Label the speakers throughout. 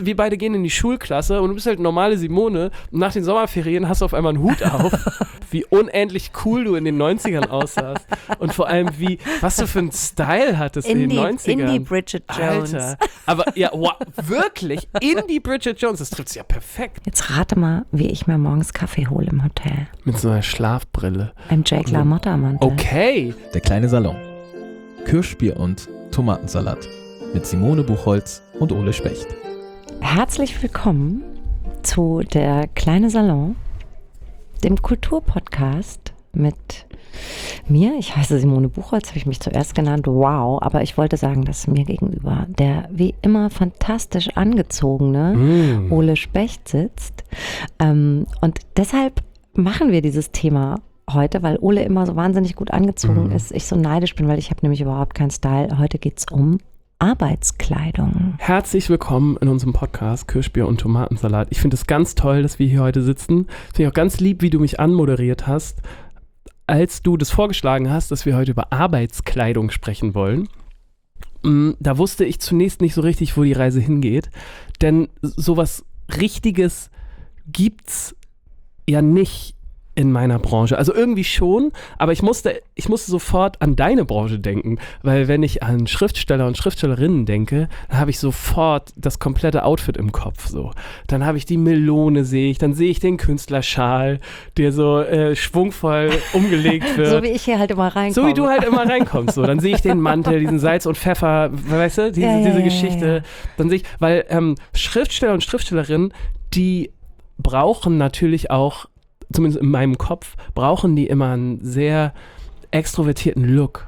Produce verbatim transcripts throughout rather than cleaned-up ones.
Speaker 1: wir beide gehen in die Schulklasse und du bist halt normale Simone und nach den Sommerferien hast du auf einmal einen Hut auf, wie unendlich cool du in den neunzigern aussahst und vor allem wie, was du für einen Style hattest in, in den neunzigern.
Speaker 2: In die Bridget Jones.
Speaker 1: Alter, aber ja, wow, wirklich, in die Bridget Jones, das trifft es ja perfekt.
Speaker 2: Jetzt rate mal, wie ich mir morgens Kaffee hole im Hotel.
Speaker 1: Mit so einer Schlafbrille.
Speaker 2: Im Jake LaMotta-Mantel.
Speaker 1: Okay.
Speaker 3: Der kleine Salon. Kirschbier und Tomatensalat. Mit Simone Buchholz und Ole Specht.
Speaker 2: Herzlich willkommen zu Der kleine Salon, dem Kulturpodcast mit mir. Ich heiße Simone Buchholz, habe ich mich zuerst genannt. Wow, aber ich wollte sagen, dass mir gegenüber der wie immer fantastisch angezogene mm. Ole Specht sitzt. Ähm, und deshalb machen wir dieses Thema heute, weil Ole immer so wahnsinnig gut angezogen mm. ist. Ich so neidisch bin, weil ich habe nämlich überhaupt keinen Style. Heute geht es um Arbeitskleidung.
Speaker 1: Herzlich willkommen in unserem Podcast Kirschbier und Tomatensalat. Ich finde es ganz toll, dass wir hier heute sitzen. Finde ich auch ganz lieb, wie du mich anmoderiert hast, als du das vorgeschlagen hast, dass wir heute über Arbeitskleidung sprechen wollen. Da wusste ich zunächst nicht so richtig, wo die Reise hingeht, denn sowas Richtiges gibt's ja nicht in meiner Branche. Also irgendwie schon, aber ich musste, ich musste sofort an deine Branche denken, weil wenn ich an Schriftsteller und Schriftstellerinnen denke, dann habe ich sofort das komplette Outfit im Kopf. So. Dann habe ich die Melone, sehe ich, dann sehe ich den Künstlerschal, der so äh, schwungvoll umgelegt wird.
Speaker 2: So wie ich hier halt immer reinkomme.
Speaker 1: So wie du halt immer reinkommst. So. Dann sehe ich den Mantel, diesen Salz und Pfeffer, weißt du, diese,
Speaker 2: ja, ja,
Speaker 1: diese
Speaker 2: ja,
Speaker 1: Geschichte.
Speaker 2: Ja, ja.
Speaker 1: Dann sehe ich, weil ähm, Schriftsteller und Schriftstellerinnen, die brauchen natürlich auch, zumindest in meinem Kopf, brauchen die immer einen sehr extrovertierten Look.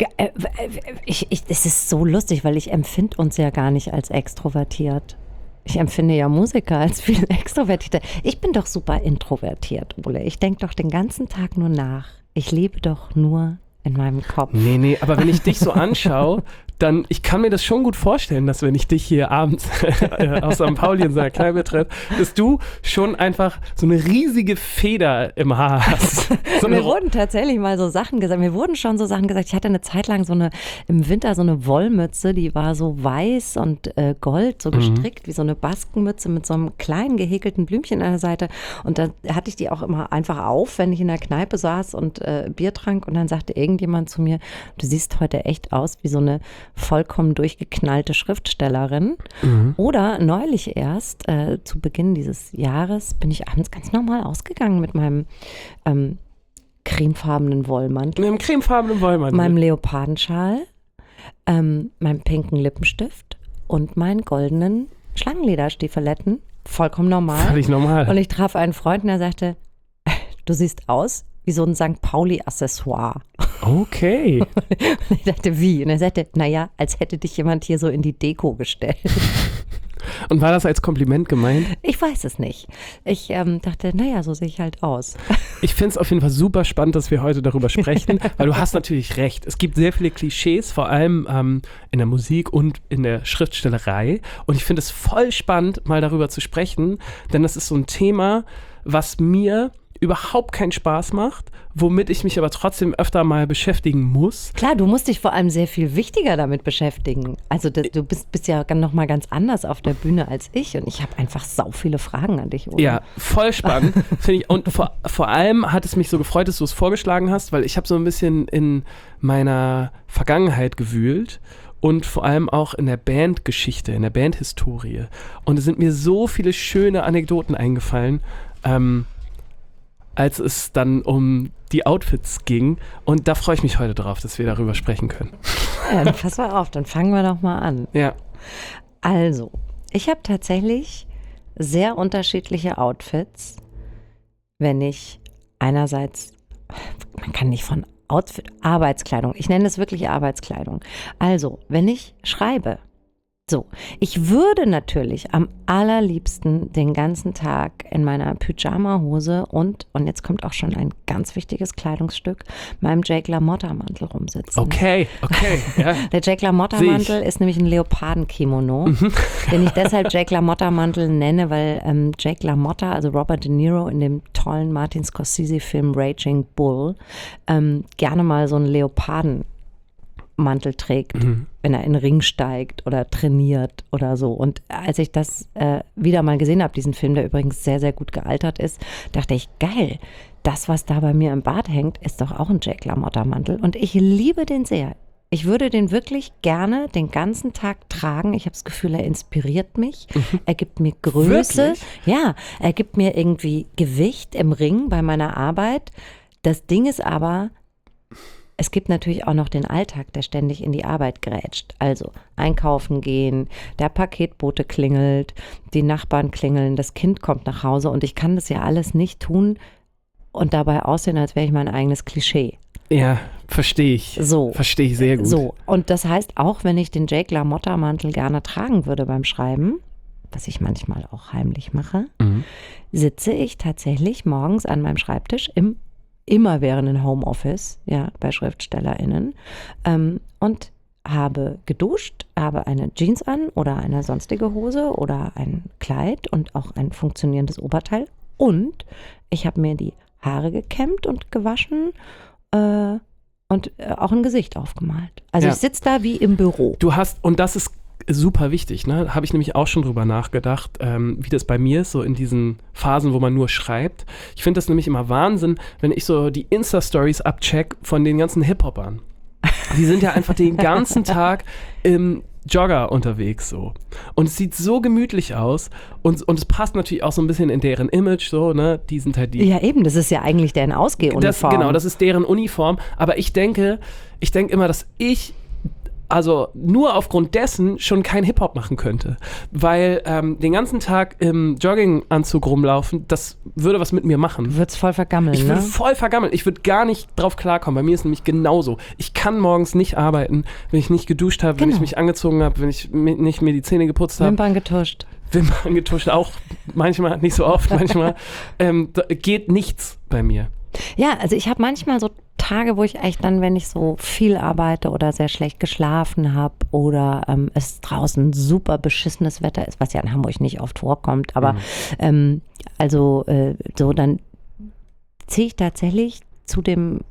Speaker 2: Ich, ich, es ist so lustig, weil ich empfinde uns ja gar nicht als extrovertiert. Ich empfinde ja Musiker als viel extrovertierter. Ich bin doch super introvertiert, Ole. Ich denke doch den ganzen Tag nur nach. Ich lebe doch nur in meinem Kopf.
Speaker 1: Nee, nee, aber wenn ich dich so anschaue, dann, ich kann mir das schon gut vorstellen, dass wenn ich dich hier abends aus Sankt Pauli in seiner Kneipe treffe, dass du schon einfach so eine riesige Feder im Haar hast. So
Speaker 2: mir wurden tatsächlich mal so Sachen gesagt, mir wurden schon so Sachen gesagt, ich hatte eine Zeit lang so eine, im Winter so eine Wollmütze, die war so weiß und äh, gold, so gestrickt, mhm. wie so eine Baskenmütze mit so einem kleinen gehäkelten Blümchen an der Seite, und da hatte ich die auch immer einfach auf, wenn ich in der Kneipe saß und äh, Bier trank, und dann sagte irgendjemand zu mir, du siehst heute echt aus wie so eine vollkommen durchgeknallte Schriftstellerin. Mhm. Oder neulich erst, äh, zu Beginn dieses Jahres, bin ich abends ganz normal ausgegangen mit meinem ähm, cremefarbenen Wollmantel.
Speaker 1: Mit einem cremefarbenen Wollmantel.
Speaker 2: Meinem Leopardenschal, ähm, meinem pinken Lippenstift und meinen goldenen Schlangenlederstiefeletten. Vollkommen normal.
Speaker 1: Völlig normal.
Speaker 2: Und ich traf einen Freund und der sagte, du siehst aus wie so ein Sankt Pauli-Accessoire.
Speaker 1: Okay.
Speaker 2: Und ich dachte, wie? Und er sagte, naja, als hätte dich jemand hier so in die Deko gestellt.
Speaker 1: Und war das als Kompliment gemeint?
Speaker 2: Ich weiß es nicht. Ich ähm, dachte, naja, so sehe ich halt aus.
Speaker 1: Ich finde es auf jeden Fall super spannend, dass wir heute darüber sprechen, weil du hast natürlich recht. Es gibt sehr viele Klischees, vor allem ähm, in der Musik und in der Schriftstellerei. Und ich finde es voll spannend, mal darüber zu sprechen, denn das ist so ein Thema, was mir überhaupt keinen Spaß macht, womit ich mich aber trotzdem öfter mal beschäftigen muss.
Speaker 2: Klar, du musst dich vor allem sehr viel wichtiger damit beschäftigen. Also das, du bist, bist ja noch mal ganz anders auf der Bühne als ich, und ich habe einfach sau viele Fragen an dich, oder?
Speaker 1: Ja, voll spannend, finde ich. Und vor, vor allem hat es mich so gefreut, dass du es vorgeschlagen hast, weil ich habe so ein bisschen in meiner Vergangenheit gewühlt. Und vor allem auch in der Bandgeschichte, in der Bandhistorie. Und es sind mir so viele schöne Anekdoten eingefallen, ähm, als es dann um die Outfits ging. Und da freue ich mich heute drauf, dass wir darüber sprechen können.
Speaker 2: Ja, dann pass mal auf, dann fangen wir doch mal an.
Speaker 1: Ja.
Speaker 2: Also, ich habe tatsächlich sehr unterschiedliche Outfits, wenn ich einerseits, man kann nicht von Outfit, Arbeitskleidung, ich nenne es wirklich Arbeitskleidung. Also, wenn ich schreibe, so, ich würde natürlich am allerliebsten den ganzen Tag in meiner Pyjama-Hose und, und jetzt kommt auch schon ein ganz wichtiges Kleidungsstück, meinem Jake LaMotta-Mantel rumsitzen.
Speaker 1: Okay, okay. Ja.
Speaker 2: Der Jake LaMotta-Mantel ist nämlich ein Leoparden-Kimono, mhm. den ich deshalb Jake LaMotta-Mantel nenne, weil ähm, Jake LaMotta, also Robert De Niro in dem tollen Martin Scorsese-Film Raging Bull, ähm, gerne mal so einen Leoparden Mantel trägt,
Speaker 1: Mhm.
Speaker 2: wenn er in den Ring steigt oder trainiert oder so. Und als ich das äh, wieder mal gesehen habe, diesen Film, der übrigens sehr, sehr gut gealtert ist, dachte ich, geil, das, was da bei mir im Bad hängt, ist doch auch ein Jake LaMotta-Mantel. Und ich liebe den sehr. Ich würde den wirklich gerne den ganzen Tag tragen. Ich habe das Gefühl, er inspiriert mich. Mhm. Er gibt mir Größe.
Speaker 1: Wirklich?
Speaker 2: Ja, er gibt mir irgendwie Gewicht im Ring bei meiner Arbeit. Das Ding ist aber, es gibt natürlich auch noch den Alltag, der ständig in die Arbeit grätscht. Also einkaufen gehen, der Paketbote klingelt, die Nachbarn klingeln, das Kind kommt nach Hause und ich kann das ja alles nicht tun und dabei aussehen, als wäre ich mein eigenes Klischee.
Speaker 1: Ja, verstehe ich.
Speaker 2: So.
Speaker 1: Verstehe ich sehr gut.
Speaker 2: So, und das heißt, auch wenn ich den Jake LaMotta-Mantel gerne tragen würde beim Schreiben, was ich manchmal auch heimlich mache,
Speaker 1: Mhm.
Speaker 2: sitze ich tatsächlich morgens an meinem Schreibtisch im immerwährenden Homeoffice, ja, bei SchriftstellerInnen, ähm, und habe geduscht, habe eine Jeans an oder eine sonstige Hose oder ein Kleid und auch ein funktionierendes Oberteil. Und ich habe mir die Haare gekämmt und gewaschen äh, und äh, auch ein Gesicht aufgemalt. Also
Speaker 1: Ja.
Speaker 2: ich sitze da wie im Büro.
Speaker 1: Du hast, und das ist super wichtig, ne? Habe ich nämlich auch schon drüber nachgedacht, ähm, wie das bei mir ist, so in diesen Phasen, wo man nur schreibt. Ich finde das nämlich immer Wahnsinn, wenn ich so die Insta-Stories abcheck von den ganzen Hip-Hopern. Die sind ja einfach den ganzen Tag im Jogger unterwegs so. Und es sieht so gemütlich aus und, und es passt natürlich auch so ein bisschen in deren Image so, ne? Die sind halt die...
Speaker 2: Ja eben, das ist ja eigentlich deren Ausgehuniform.
Speaker 1: Das, genau, das ist deren Uniform. Aber ich denke, ich denke immer, dass ich also nur aufgrund dessen schon kein Hip-Hop machen könnte. Weil ähm, den ganzen Tag im Jogginganzug rumlaufen, das würde was mit mir machen.
Speaker 2: Du würdest voll vergammeln,
Speaker 1: Ich
Speaker 2: ne?
Speaker 1: würde voll vergammeln. Ich würde gar nicht drauf klarkommen. Bei mir ist nämlich genauso. Ich kann morgens nicht arbeiten, wenn ich nicht geduscht habe, wenn
Speaker 2: Genau.
Speaker 1: ich mich angezogen habe, wenn ich mi- nicht mir die Zähne geputzt habe.
Speaker 2: Wimpern getuscht.
Speaker 1: Wimpern getuscht, auch manchmal, nicht so oft, manchmal. ähm, da geht nichts bei mir.
Speaker 2: Ja, also ich habe manchmal so Tage, wo ich echt dann, wenn ich so viel arbeite oder sehr schlecht geschlafen habe oder ähm, es draußen super beschissenes Wetter ist, was ja in Hamburg nicht oft vorkommt, aber
Speaker 1: Mhm.
Speaker 2: ähm, also äh, so, dann ziehe ich tatsächlich zu dem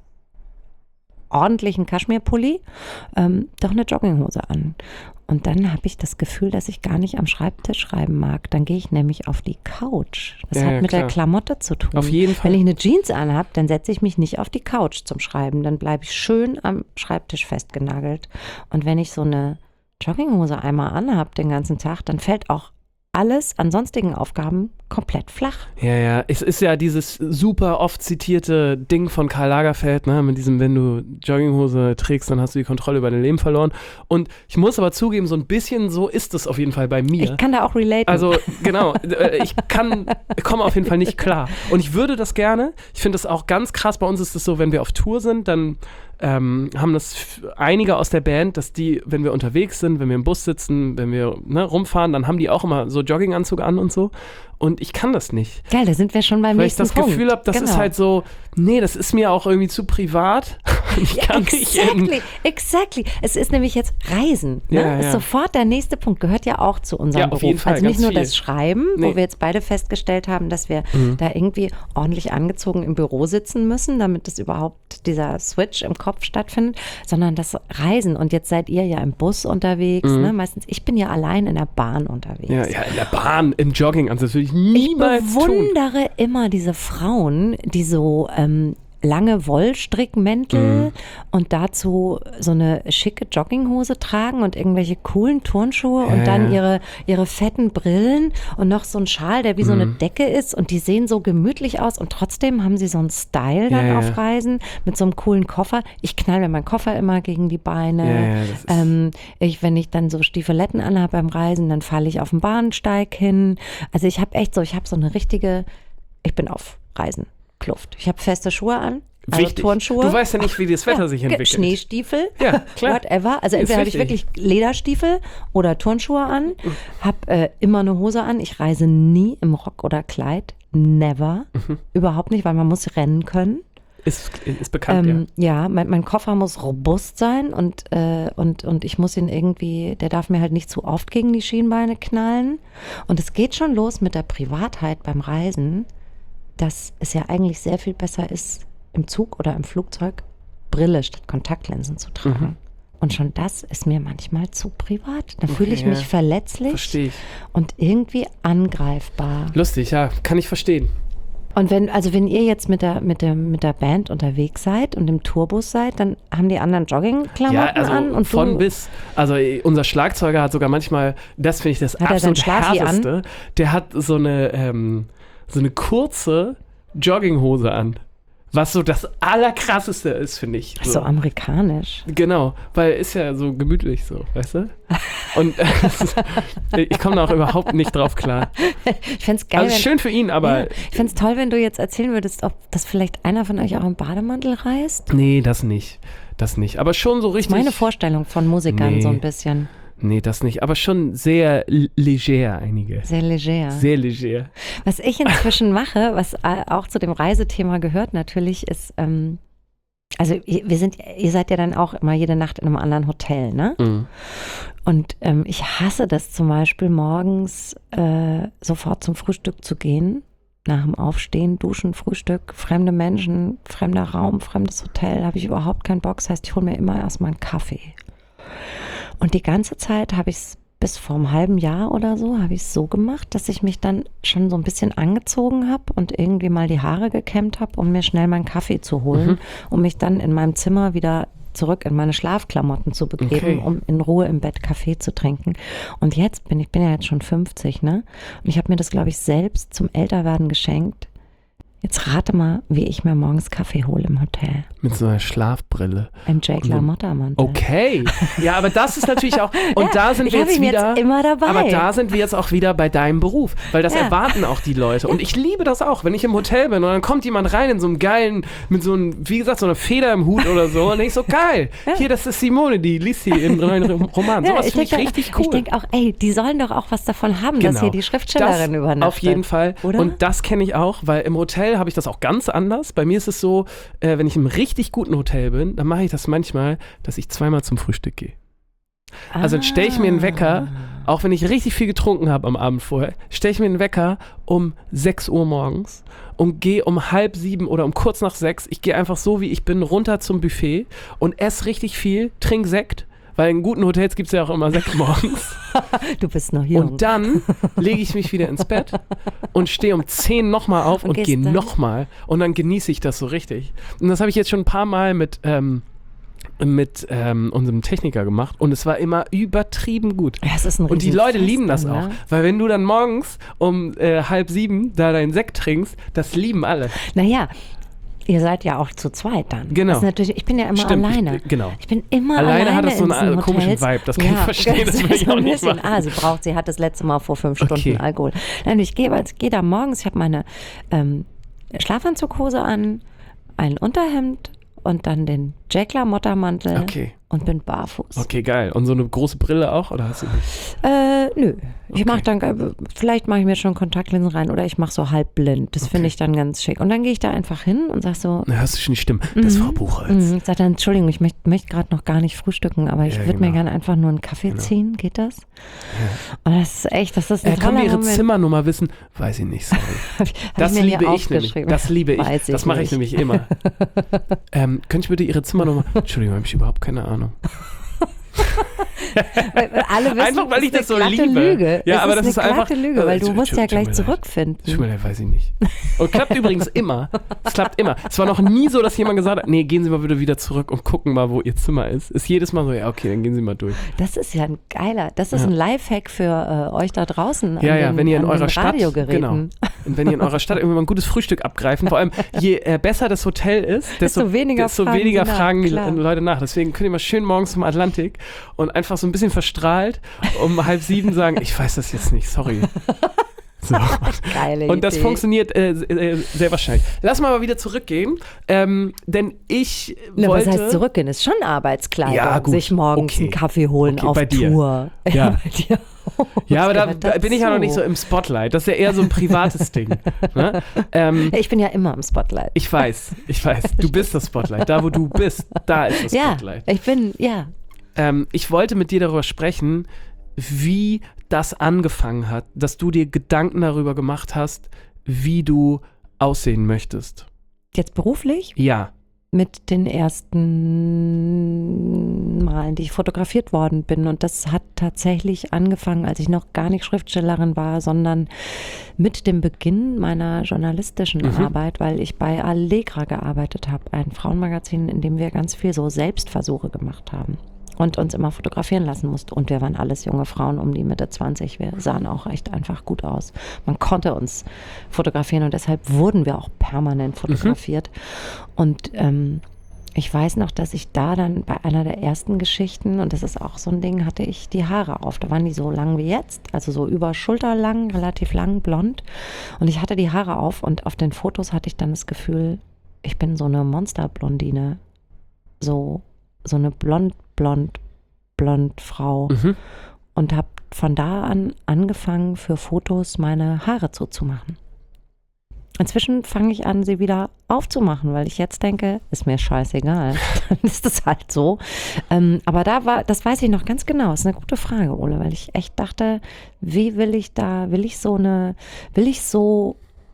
Speaker 2: ordentlichen Kaschmirpulli ähm, doch eine Jogginghose an. Und dann habe ich das Gefühl, dass ich gar nicht am Schreibtisch schreiben mag. Dann gehe ich nämlich auf die Couch. Das
Speaker 1: Ja,
Speaker 2: hat
Speaker 1: ja,
Speaker 2: mit
Speaker 1: klar.
Speaker 2: der Klamotte zu tun.
Speaker 1: Auf jeden Fall.
Speaker 2: Wenn ich eine Jeans anhabe, dann setze ich mich nicht auf die Couch zum Schreiben. Dann bleibe ich schön am Schreibtisch festgenagelt. Und wenn ich so eine Jogginghose einmal anhabe den ganzen Tag, dann fällt auch alles an sonstigen Aufgaben komplett flach.
Speaker 1: Ja, ja, es ist ja dieses super oft zitierte Ding von Karl Lagerfeld, ne, mit diesem, wenn du Jogginghose trägst, dann hast du die Kontrolle über dein Leben verloren. Und ich muss aber zugeben, so ein bisschen so ist es auf jeden Fall bei mir.
Speaker 2: Ich kann da auch relaten.
Speaker 1: Also genau, äh, ich kann, komme auf jeden Fall nicht klar. Und ich würde das gerne. Ich finde das auch ganz krass. Bei uns ist es so, wenn wir auf Tour sind, dann ähm, haben das f- einige aus der Band, dass die, wenn wir unterwegs sind, wenn wir im Bus sitzen, wenn wir ne, rumfahren, dann haben die auch immer so Jogginganzug an und so. Und ich kann das nicht.
Speaker 2: Geil, da sind wir schon beim
Speaker 1: Weil ich
Speaker 2: nächsten
Speaker 1: das
Speaker 2: Punkt.
Speaker 1: Gefühl habe, das
Speaker 2: Genau.
Speaker 1: ist halt so, nee, das ist mir auch irgendwie zu privat. Ich
Speaker 2: Ja,
Speaker 1: kann nicht in,
Speaker 2: exactly, exactly. Es ist nämlich jetzt Reisen. Ne?
Speaker 1: Ja,
Speaker 2: Ist
Speaker 1: ja.
Speaker 2: sofort der nächste Punkt, gehört ja auch zu unserem
Speaker 1: Ja,
Speaker 2: Beruf.
Speaker 1: auf jeden Fall,
Speaker 2: also nicht
Speaker 1: ganz
Speaker 2: nur
Speaker 1: viel.
Speaker 2: das Schreiben, wo
Speaker 1: Nee.
Speaker 2: wir jetzt beide festgestellt haben, dass wir
Speaker 1: Mhm.
Speaker 2: da irgendwie ordentlich angezogen im Büro sitzen müssen, damit das überhaupt dieser Switch im Kopf stattfindet, sondern das Reisen. Und jetzt seid ihr ja im Bus unterwegs.
Speaker 1: Mhm.
Speaker 2: Ne? Meistens, ich bin ja allein in der Bahn unterwegs.
Speaker 1: ja, ja, in der Bahn, im Jogginganzug, das würde ich niemals
Speaker 2: Ich
Speaker 1: tun.
Speaker 2: bewundere immer diese Frauen, die so ähm, lange Wollstrickmäntel
Speaker 1: Mhm.
Speaker 2: und dazu so eine schicke Jogginghose tragen und irgendwelche coolen Turnschuhe
Speaker 1: Ja,
Speaker 2: und dann
Speaker 1: ja.
Speaker 2: ihre, ihre fetten Brillen und noch so ein Schal, der wie so eine
Speaker 1: Mhm.
Speaker 2: Decke ist und die sehen so gemütlich aus und trotzdem haben sie so einen Style dann
Speaker 1: Ja, ja.
Speaker 2: auf Reisen mit so einem coolen Koffer. Ich knall mir meinen Koffer immer gegen die Beine.
Speaker 1: Ja, ja, das ist-
Speaker 2: ähm, ich, wenn ich dann so Stiefeletten anhabe beim Reisen, dann falle ich auf den Bahnsteig hin. Also ich habe echt so, ich habe so eine richtige, ich bin auf Reisen, Kluft. Ich habe feste Schuhe an, also
Speaker 1: Wichtig.
Speaker 2: Turnschuhe.
Speaker 1: Du weißt ja nicht, wie das Wetter sich
Speaker 2: Ge-
Speaker 1: entwickelt.
Speaker 2: Schneestiefel,
Speaker 1: Ja, klar.
Speaker 2: whatever. Also
Speaker 1: Ist
Speaker 2: entweder habe ich
Speaker 1: wichtig.
Speaker 2: wirklich Lederstiefel oder Turnschuhe an, habe äh, immer eine Hose an. Ich reise nie im Rock oder Kleid, never,
Speaker 1: Mhm.
Speaker 2: überhaupt nicht, weil man muss rennen können.
Speaker 1: Ist, ist bekannt,
Speaker 2: Ähm, ja, mein, mein Koffer muss robust sein und, äh, und, und ich muss ihn irgendwie, der darf mir halt nicht zu oft gegen die Schienbeine knallen. Und es geht schon los mit der Privatheit beim Reisen, dass es ja eigentlich sehr viel besser ist, im Zug oder im Flugzeug Brille statt Kontaktlinsen zu tragen.
Speaker 1: Mhm.
Speaker 2: Und schon das ist mir manchmal zu privat. Da
Speaker 1: Okay,
Speaker 2: fühle ich mich
Speaker 1: ja.
Speaker 2: verletzlich
Speaker 1: Verstehe ich.
Speaker 2: und irgendwie angreifbar.
Speaker 1: Lustig, ja, kann ich verstehen.
Speaker 2: Und wenn, also wenn ihr jetzt mit der, mit der, mit der Band unterwegs seid und im Tourbus seid, dann haben die anderen Joggingklamotten
Speaker 1: Ja, also
Speaker 2: an und
Speaker 1: von
Speaker 2: du,
Speaker 1: bis. Also äh, unser Schlagzeuger hat sogar manchmal, das finde ich das
Speaker 2: Hat er sein
Speaker 1: absolut
Speaker 2: Schlafi an?
Speaker 1: härteste, der hat so eine, ähm, so eine kurze Jogginghose an. Was so das Allerkrasseste ist, finde ich.
Speaker 2: so amerikanisch.
Speaker 1: Genau, weil ist ja so gemütlich so, weißt du? Und äh, ich komme da auch überhaupt nicht drauf klar.
Speaker 2: Ich fände es geil,
Speaker 1: Also
Speaker 2: wenn,
Speaker 1: schön für ihn, aber
Speaker 2: ja, ich fände es toll, wenn du jetzt erzählen würdest, ob das vielleicht einer von euch auch im Bademantel reist.
Speaker 1: nee, das nicht. Das nicht. Aber schon so
Speaker 2: Das
Speaker 1: richtig.
Speaker 2: ist meine Vorstellung von Musikern
Speaker 1: Nee.
Speaker 2: so ein bisschen.
Speaker 1: Nee, das nicht. Aber schon sehr l- leger einige.
Speaker 2: Sehr leger.
Speaker 1: Sehr leger.
Speaker 2: Was ich inzwischen mache, was äh, auch zu dem Reisethema gehört natürlich, ist, ähm, also ihr- wir sind, ihr seid ja dann auch immer jede Nacht in einem anderen Hotel, ne?
Speaker 1: Mhm.
Speaker 2: Und ähm, ich hasse das zum Beispiel morgens äh, sofort zum Frühstück zu gehen, nach dem Aufstehen, Duschen, Frühstück, fremde Menschen, fremder Raum, fremdes Hotel, habe ich überhaupt keinen Bock. Das heißt, ich hole mir immer erstmal einen Kaffee. Und die ganze Zeit habe ich es bis vor einem halben Jahr oder so, habe ich es so gemacht, dass ich mich dann schon so ein bisschen angezogen habe und irgendwie mal die Haare gekämmt habe, um mir schnell meinen Kaffee zu holen,
Speaker 1: Mhm.
Speaker 2: um mich dann in meinem Zimmer wieder zurück in meine Schlafklamotten zu begeben,
Speaker 1: Okay.
Speaker 2: um in Ruhe im Bett Kaffee zu trinken. Und jetzt bin ich bin ja jetzt schon fünfzig, ne? Und ich habe mir das, glaube ich, selbst zum Älterwerden geschenkt. Jetzt rate mal, wie ich mir morgens Kaffee hole im Hotel.
Speaker 1: Mit so einer Schlafbrille.
Speaker 2: Im Jake
Speaker 1: Und so-
Speaker 2: LaMotta-Mantel.
Speaker 1: Okay. Ja, aber das ist natürlich auch. Und
Speaker 2: Ja,
Speaker 1: da sind
Speaker 2: ich
Speaker 1: wir
Speaker 2: habe
Speaker 1: jetzt
Speaker 2: ihn
Speaker 1: wieder.
Speaker 2: jetzt immer dabei.
Speaker 1: Aber da sind wir jetzt auch wieder bei deinem Beruf, weil das
Speaker 2: Ja.
Speaker 1: erwarten auch die Leute. Und ich liebe das auch, wenn ich im Hotel bin und dann kommt jemand rein in so einem geilen, mit so einem, wie gesagt, so einer Feder im Hut oder so. Und dann denk ich so, geil,
Speaker 2: Ja.
Speaker 1: hier, das ist Simone, die liest hier im neuen Roman.
Speaker 2: Ja,
Speaker 1: Sowas finde ich
Speaker 2: denk
Speaker 1: richtig
Speaker 2: auch,
Speaker 1: cool.
Speaker 2: Ich denke auch, ey, die sollen doch auch was davon haben, dass
Speaker 1: Genau.
Speaker 2: hier die Schriftstellerin
Speaker 1: Das
Speaker 2: übernachtet.
Speaker 1: auf jeden Fall.
Speaker 2: Oder?
Speaker 1: Und das kenne ich auch, weil im Hotel habe ich das auch ganz anders. Bei mir ist es so, äh, wenn ich im richtig guten Hotel bin, dann mache ich das manchmal, dass ich zweimal zum Frühstück gehe. Also dann stelle ich mir einen Wecker, auch wenn ich richtig viel getrunken habe am Abend vorher, stelle ich mir einen Wecker um sechs Uhr morgens und gehe um halb sieben oder um kurz nach sechs, ich gehe einfach so, wie ich bin, runter zum Buffet und esse richtig viel, trinke Sekt, weil in guten Hotels gibt es ja auch immer Sekt morgens.
Speaker 2: Du bist noch jung.
Speaker 1: Und dann lege ich mich wieder ins Bett und stehe um zehn nochmal auf
Speaker 2: Und
Speaker 1: und,
Speaker 2: gehst
Speaker 1: gehe
Speaker 2: dann?
Speaker 1: nochmal. Und dann genieße ich das so richtig. Und das habe ich jetzt schon ein paar Mal mit, ähm, mit ähm, unserem Techniker gemacht. Und es war immer übertrieben gut.
Speaker 2: Ja, es ist ein
Speaker 1: Und die Leute
Speaker 2: Riesenfest
Speaker 1: lieben das
Speaker 2: dann,
Speaker 1: auch.
Speaker 2: ne?
Speaker 1: Weil wenn du dann morgens um äh, halb sieben da deinen Sekt trinkst, das lieben alle.
Speaker 2: Naja, ihr seid ja auch zu zweit dann.
Speaker 1: Genau.
Speaker 2: Das ist natürlich, ich bin ja immer
Speaker 1: Stimmt,
Speaker 2: alleine.
Speaker 1: ich- genau.
Speaker 2: Ich bin immer
Speaker 1: Alleine
Speaker 2: alleine
Speaker 1: hat das so
Speaker 2: in
Speaker 1: einen
Speaker 2: diesen
Speaker 1: komischen
Speaker 2: Hotels.
Speaker 1: Vibe, das kann ich verstehen, das will ich
Speaker 2: so
Speaker 1: auch
Speaker 2: ein
Speaker 1: nicht
Speaker 2: bisschen,
Speaker 1: machen.
Speaker 2: ah, sie braucht, sie hat das letzte Mal vor fünf Stunden
Speaker 1: Okay.
Speaker 2: Alkohol. Nein, ich gehe, ich gehe da morgens, ich habe meine ähm, Schlafanzughose an, ein Unterhemd und dann den Jake LaMotta-Mantel
Speaker 1: Okay.
Speaker 2: und bin barfuß.
Speaker 1: Okay, geil. Und so eine große Brille auch? Oder hast du nicht?
Speaker 2: Äh, nö. Ich
Speaker 1: Okay.
Speaker 2: mache dann, äh, vielleicht mache ich mir schon Kontaktlinsen rein oder ich mache so halb blind. Das finde ich dann ganz schick. Und dann gehe ich da einfach hin und sag so,
Speaker 1: Na, hörst du schon die Stimme? Das ist Frau Buchholz.
Speaker 2: mhm, sag dann, Entschuldigung, ich möchte möcht gerade noch gar nicht frühstücken, aber ich
Speaker 1: Ja,
Speaker 2: würde mir
Speaker 1: genau.
Speaker 2: gerne einfach nur einen Kaffee
Speaker 1: Genau.
Speaker 2: ziehen. Geht das? Und das ist echt, das ist ein
Speaker 1: Äh, können wir
Speaker 2: toller
Speaker 1: Ihre
Speaker 2: Moment.
Speaker 1: Zimmernummer wissen? Weiß ich nicht, sorry.
Speaker 2: Hab ich
Speaker 1: Das
Speaker 2: mir hier
Speaker 1: liebe ich nämlich.
Speaker 2: aufgeschrieben.
Speaker 1: Das liebe ich.
Speaker 2: Weiß ich
Speaker 1: das mache ich
Speaker 2: nicht.
Speaker 1: nämlich immer. ähm, könnte ich bitte Ihre Zimmernummer? Entschuldigung, habe ich überhaupt keine Ahnung.
Speaker 2: Weil alle wissen,
Speaker 1: Einfach, weil ich
Speaker 2: es
Speaker 1: das so
Speaker 2: ist eine glatte
Speaker 1: liebe.
Speaker 2: Lüge.
Speaker 1: Ja,
Speaker 2: es
Speaker 1: aber
Speaker 2: ist
Speaker 1: das
Speaker 2: eine
Speaker 1: ist einfach-
Speaker 2: glatte Lüge, weil du
Speaker 1: Tut-
Speaker 2: musst
Speaker 1: tut-
Speaker 2: ja
Speaker 1: tut
Speaker 2: gleich
Speaker 1: mir leid.
Speaker 2: zurückfinden.
Speaker 1: Tut mir leid, weiß ich nicht. Und klappt übrigens immer. Es klappt immer. Es war noch nie so, dass jemand gesagt hat, nee, gehen Sie mal bitte wieder zurück und gucken mal, wo Ihr Zimmer ist. Ist jedes Mal so, ja, okay, dann gehen Sie mal durch.
Speaker 2: Das ist ja ein geiler, das ist
Speaker 1: Ja.
Speaker 2: ein Lifehack für äh, euch da draußen an
Speaker 1: Ja, ja,
Speaker 2: den,
Speaker 1: wenn ihr in
Speaker 2: an
Speaker 1: eurer
Speaker 2: den
Speaker 1: Stadt,
Speaker 2: Radiogeräten.
Speaker 1: genau. Und wenn ihr in eurer Stadt irgendwie mal ein gutes Frühstück abgreifen, vor allem je äh, besser das Hotel ist, desto,
Speaker 2: Desto weniger
Speaker 1: desto
Speaker 2: fragen
Speaker 1: weniger
Speaker 2: sie nach,
Speaker 1: fragen die
Speaker 2: klar.
Speaker 1: Leute nach. Deswegen könnt ihr mal schön morgens zum Atlantik und einfach so ein bisschen verstrahlt um halb sieben sagen, ich weiß das jetzt nicht, sorry. So.
Speaker 2: Geile
Speaker 1: Und das
Speaker 2: Idee.
Speaker 1: funktioniert äh, äh, sehr wahrscheinlich. Lass mal aber wieder zurückgehen, ähm, denn ich
Speaker 2: Na,
Speaker 1: wollte...
Speaker 2: was heißt zurückgehen? Ist schon Arbeitskleidung.
Speaker 1: Ja, gut.
Speaker 2: Sich morgens
Speaker 1: Okay.
Speaker 2: einen Kaffee holen
Speaker 1: Okay,
Speaker 2: auf
Speaker 1: bei dir.
Speaker 2: Tour.
Speaker 1: Ja.
Speaker 2: bei dir.
Speaker 1: Ja, aber
Speaker 2: Das
Speaker 1: da
Speaker 2: gehört
Speaker 1: bin ich ja noch
Speaker 2: dazu.
Speaker 1: nicht so im Spotlight. Das ist ja eher so ein privates Ding. Ne? Ähm,
Speaker 2: Ja, ich bin ja immer im Spotlight.
Speaker 1: Ich weiß, ich weiß. Du bist das Spotlight. Da, wo du bist, da ist das
Speaker 2: ja,
Speaker 1: Spotlight.
Speaker 2: ich bin, ja.
Speaker 1: Ähm, ich wollte mit dir darüber sprechen, wie das angefangen hat, dass du dir Gedanken darüber gemacht hast, wie du aussehen möchtest.
Speaker 2: Jetzt beruflich?
Speaker 1: Ja.
Speaker 2: mit den ersten Malen, die ich fotografiert worden bin. Und das hat tatsächlich angefangen, als ich noch gar nicht Schriftstellerin war, sondern mit dem Beginn meiner journalistischen
Speaker 1: Mhm.
Speaker 2: Arbeit, weil ich bei Allegra gearbeitet habe, ein Frauenmagazin, in dem wir ganz viel so Selbstversuche gemacht haben und uns immer fotografieren lassen mussten. Und wir waren alles junge Frauen um die Mitte zwanzig. Wir sahen auch echt einfach gut aus. Man konnte uns fotografieren und deshalb wurden wir auch permanent fotografiert. Mhm. Und ähm, ich weiß noch, dass ich da dann bei einer der ersten Geschichten, und das ist auch so ein Ding, hatte ich die Haare auf. Da waren die so lang wie jetzt, also so über Schulter lang, relativ lang, blond. Und ich hatte die Haare auf und auf den Fotos hatte ich dann das Gefühl, ich bin so eine Monsterblondine. So, so eine blond, blond, blond Frau.
Speaker 1: Mhm.
Speaker 2: Und habe von da an angefangen, für Fotos meine Haare zuzumachen. Inzwischen fange ich an, sie wieder aufzumachen, weil ich jetzt denke, ist mir scheißegal. Dann ist das halt so. Ähm, aber da war, das weiß ich noch ganz genau. Das ist eine gute Frage, Ole, weil ich echt dachte, wie will ich da, will ich so eine, will ich so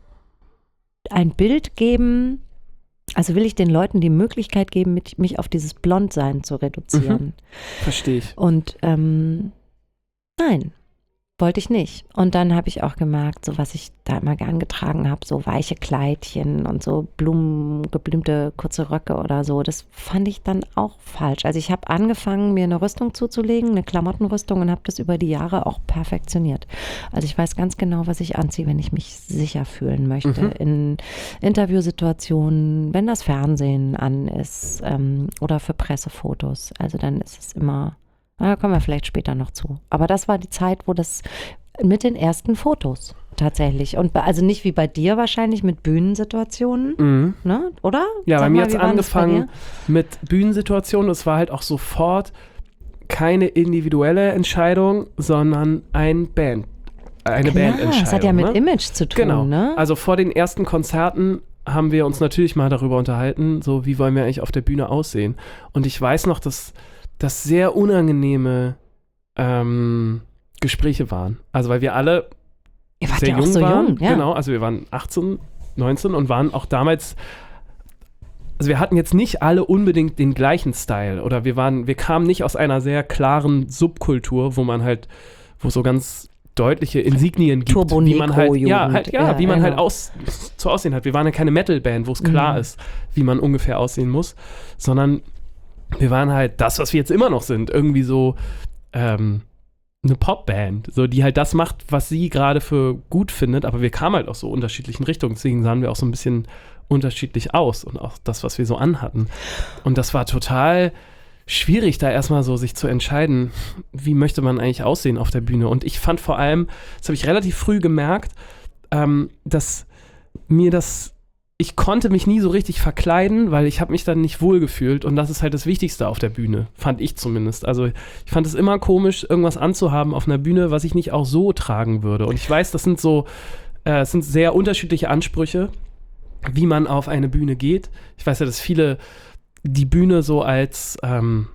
Speaker 2: ein Bild geben, also will ich den Leuten die Möglichkeit geben, mit, mich auf dieses Blondsein zu reduzieren.
Speaker 1: Mhm. Verstehe ich.
Speaker 2: Und ähm, nein, wollte ich nicht. Und dann habe ich auch gemerkt, so was ich da immer gern getragen habe, so weiche Kleidchen und so Blumen, geblümte kurze Röcke oder so, das fand ich dann auch falsch. Also ich habe angefangen, mir eine Rüstung zuzulegen, eine Klamottenrüstung, und habe das über die Jahre auch perfektioniert. Also ich weiß ganz genau, was ich anziehe, wenn ich mich sicher fühlen möchte. Mhm. In Interviewsituationen, wenn das Fernsehen an ist ähm, oder für Pressefotos. Also dann ist es immer... Da kommen wir vielleicht später noch zu. Aber das war die Zeit, wo das mit den ersten Fotos tatsächlich. Und bei, also nicht wie bei dir wahrscheinlich mit Bühnensituationen,
Speaker 1: Mhm.
Speaker 2: ne? Oder?
Speaker 1: Ja,
Speaker 2: Sag
Speaker 1: bei mir
Speaker 2: mal,
Speaker 1: hat es
Speaker 2: wie war das bei
Speaker 1: angefangen
Speaker 2: dir?
Speaker 1: mit Bühnensituationen. Es war halt auch sofort keine individuelle Entscheidung, sondern ein Band, eine
Speaker 2: Klar,
Speaker 1: Bandentscheidung.
Speaker 2: das hat ja mit
Speaker 1: ne?
Speaker 2: Image zu tun,
Speaker 1: Genau.
Speaker 2: ne?
Speaker 1: Also vor den ersten Konzerten haben wir uns natürlich mal darüber unterhalten, so wie wollen wir eigentlich auf der Bühne aussehen. Und ich weiß noch, dass das sehr unangenehme ähm, Gespräche waren. Also weil wir alle
Speaker 2: Ihr wart
Speaker 1: sehr
Speaker 2: ja auch
Speaker 1: jung
Speaker 2: so
Speaker 1: waren.
Speaker 2: jung, ja.
Speaker 1: Genau, also wir waren achtzehn, neunzehn und waren auch damals, also wir hatten jetzt nicht alle unbedingt den gleichen Style oder wir waren, wir kamen nicht aus einer sehr klaren Subkultur, wo man halt, wo so ganz deutliche Insignien gibt,
Speaker 2: Turbo
Speaker 1: wie man halt, ja,
Speaker 2: Necro-Jugend.
Speaker 1: halt, ja,
Speaker 2: Ja,
Speaker 1: wie man
Speaker 2: genau.
Speaker 1: halt aus, zu aussehen hat. Wir waren ja keine Metalband, wo es klar
Speaker 2: Mhm.
Speaker 1: ist, wie man ungefähr aussehen muss, sondern wir waren halt das, was wir jetzt immer noch sind, irgendwie so ähm, eine Popband, so die halt das macht, was sie gerade für gut findet, aber wir kamen halt aus so unterschiedlichen Richtungen, deswegen sahen wir auch so ein bisschen unterschiedlich aus und auch das, was wir so anhatten. Und das war total schwierig, da erstmal so sich zu entscheiden, wie möchte man eigentlich aussehen auf der Bühne. Und ich fand vor allem, das habe ich relativ früh gemerkt, ähm, dass mir das ich konnte mich nie so richtig verkleiden, weil ich habe mich dann nicht wohlgefühlt und das ist halt das Wichtigste auf der Bühne, fand ich zumindest. Also ich fand es immer komisch, irgendwas anzuhaben auf einer Bühne, was ich nicht auch so tragen würde. Und ich weiß, das sind so, äh, es sind sehr unterschiedliche Ansprüche, wie man auf eine Bühne geht. Ich weiß ja, dass viele die Bühne so als, ähm,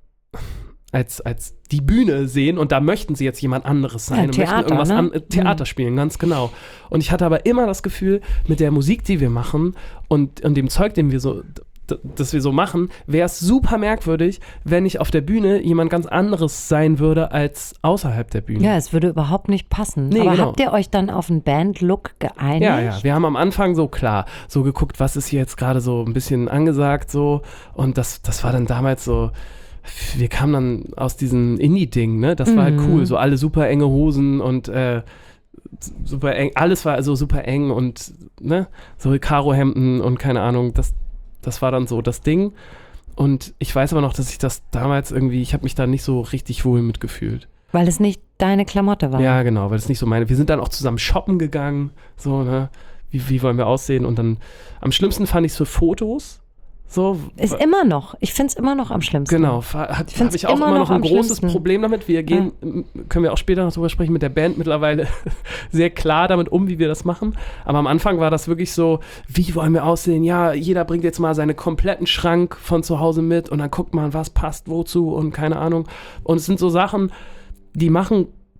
Speaker 1: als, als die Bühne sehen und da möchten sie jetzt jemand anderes sein
Speaker 2: Ja,
Speaker 1: und
Speaker 2: Theater,
Speaker 1: möchten irgendwas
Speaker 2: ne?
Speaker 1: an, äh, Theater
Speaker 2: Mhm.
Speaker 1: spielen, ganz genau. Und ich hatte aber immer das Gefühl, mit der Musik, die wir machen und, und dem Zeug, den wir so, d- das wir so machen, wäre es super merkwürdig, wenn ich auf der Bühne jemand ganz anderes sein würde als außerhalb der Bühne.
Speaker 2: Ja, es würde überhaupt nicht passen.
Speaker 1: Nee,
Speaker 2: Aber
Speaker 1: genau.
Speaker 2: habt ihr euch dann auf einen Band-Look geeinigt?
Speaker 1: Ja, ja, wir haben am Anfang so klar, so geguckt, was ist hier jetzt gerade so ein bisschen angesagt so und das, das war dann damals so, wir kamen dann aus diesem Indie-Ding, ne, das war halt
Speaker 2: Mhm.
Speaker 1: cool, so alle super enge Hosen und äh, super eng, alles war also super eng und ne, so Karohemden und keine Ahnung, das, das war dann so das Ding und ich weiß aber noch, dass ich das damals irgendwie, ich habe mich da nicht so richtig wohl mitgefühlt.
Speaker 2: Weil es nicht deine Klamotte war.
Speaker 1: Ja, genau, weil es nicht so meine. Wir sind dann auch zusammen shoppen gegangen, so, ne? Wie, wie wollen wir aussehen? Und dann, am schlimmsten fand ich es für Fotos. So.
Speaker 2: Ist immer noch. Ich finde es immer noch am schlimmsten.
Speaker 1: Genau, habe
Speaker 2: Ich find's
Speaker 1: ich auch
Speaker 2: immer
Speaker 1: immer
Speaker 2: noch
Speaker 1: noch ein
Speaker 2: am
Speaker 1: großes
Speaker 2: schlimmsten.
Speaker 1: Problem damit. Wir gehen, m- können wir auch später noch drüber sprechen, mit der Band mittlerweile sehr klar damit um, wie wir das machen. Aber am Anfang war das wirklich so, wie wollen wir aussehen? Ja, jeder bringt jetzt mal seinen kompletten Schrank von zu Hause mit und dann guckt man, was passt wozu und keine Ahnung. Und es sind so Sachen, die machen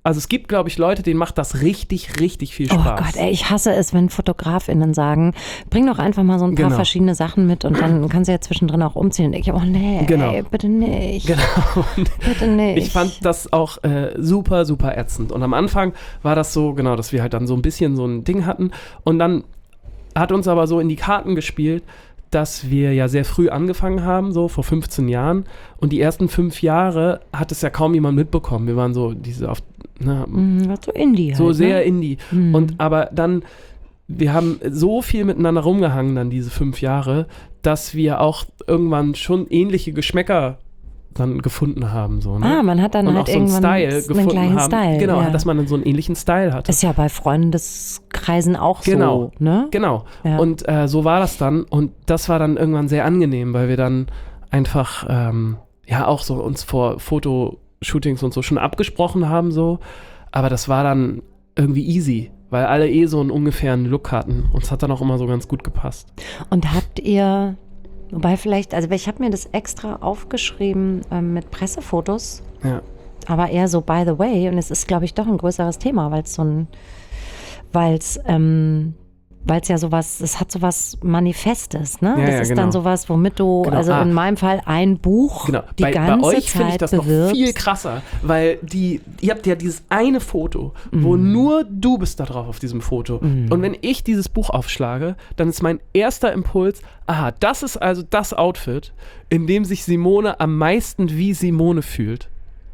Speaker 1: Also es gibt, glaube ich, Leute, denen macht das richtig, richtig viel Spaß.
Speaker 2: Oh Gott, ey, ich hasse es, wenn FotografInnen sagen, bring doch einfach mal so ein paar
Speaker 1: Genau.
Speaker 2: verschiedene Sachen mit und dann kannst du ja zwischendrin auch umziehen. Und ich, oh nee,
Speaker 1: Genau.
Speaker 2: ey, bitte nicht.
Speaker 1: Genau. Und
Speaker 2: Bitte nicht.
Speaker 1: ich fand das auch äh, super, super ätzend. Und am Anfang war das so, genau, dass wir halt dann so ein bisschen so ein Ding hatten. Und dann hat uns aber so in die Karten gespielt, dass wir ja sehr früh angefangen haben, so vor fünfzehn Jahren. Und die ersten fünf Jahre hat es ja kaum jemand mitbekommen. Wir waren so diese auf, na,
Speaker 2: Mhm, so Indie
Speaker 1: so
Speaker 2: halt,
Speaker 1: sehr
Speaker 2: ne?
Speaker 1: Indie.
Speaker 2: Mhm.
Speaker 1: Und aber dann, wir haben so viel miteinander rumgehangen dann diese fünf Jahre, dass wir auch irgendwann schon ähnliche Geschmäcker dann gefunden haben. So, ne?
Speaker 2: Ah, man hat dann
Speaker 1: Und
Speaker 2: halt
Speaker 1: auch so einen
Speaker 2: irgendwann
Speaker 1: Style
Speaker 2: einen
Speaker 1: gefunden
Speaker 2: gleichen
Speaker 1: haben.
Speaker 2: Style.
Speaker 1: Genau,
Speaker 2: ja.
Speaker 1: dass man dann so einen ähnlichen Style hatte.
Speaker 2: Ist ja bei Freundeskreisen auch
Speaker 1: Genau.
Speaker 2: so, ne?
Speaker 1: Genau.
Speaker 2: Ja.
Speaker 1: Und äh, so war das dann. Und das war dann irgendwann sehr angenehm, weil wir dann einfach ähm, ja auch so uns vor Fotoshootings und so schon abgesprochen haben so. Aber das war dann irgendwie easy, weil alle eh so einen ungefähren Look hatten. Und es hat dann auch immer so ganz gut gepasst.
Speaker 2: Und habt ihr, wobei vielleicht, also ich habe mir das extra aufgeschrieben ähm, mit Pressefotos,
Speaker 1: Ja.
Speaker 2: aber eher so by the way. Und es ist, glaube ich, doch ein größeres Thema, weil es so ein, weil es, ähm, weil es ja sowas, es hat sowas Manifestes, ne?
Speaker 1: Ja,
Speaker 2: das
Speaker 1: ja,
Speaker 2: ist
Speaker 1: genau.
Speaker 2: dann sowas, womit du,
Speaker 1: Genau.
Speaker 2: also
Speaker 1: Ah.
Speaker 2: in meinem Fall ein Buch
Speaker 1: Genau.
Speaker 2: die
Speaker 1: bei,
Speaker 2: ganze
Speaker 1: bei euch finde ich
Speaker 2: Zeit
Speaker 1: das noch
Speaker 2: bewirbst.
Speaker 1: viel krasser, weil die, ihr habt ja dieses eine Foto, wo
Speaker 2: Mhm.
Speaker 1: nur du bist da drauf auf diesem Foto. Und wenn ich dieses Buch aufschlage, dann ist mein erster Impuls, aha, das ist also das Outfit, in dem sich Simone am meisten wie Simone fühlt.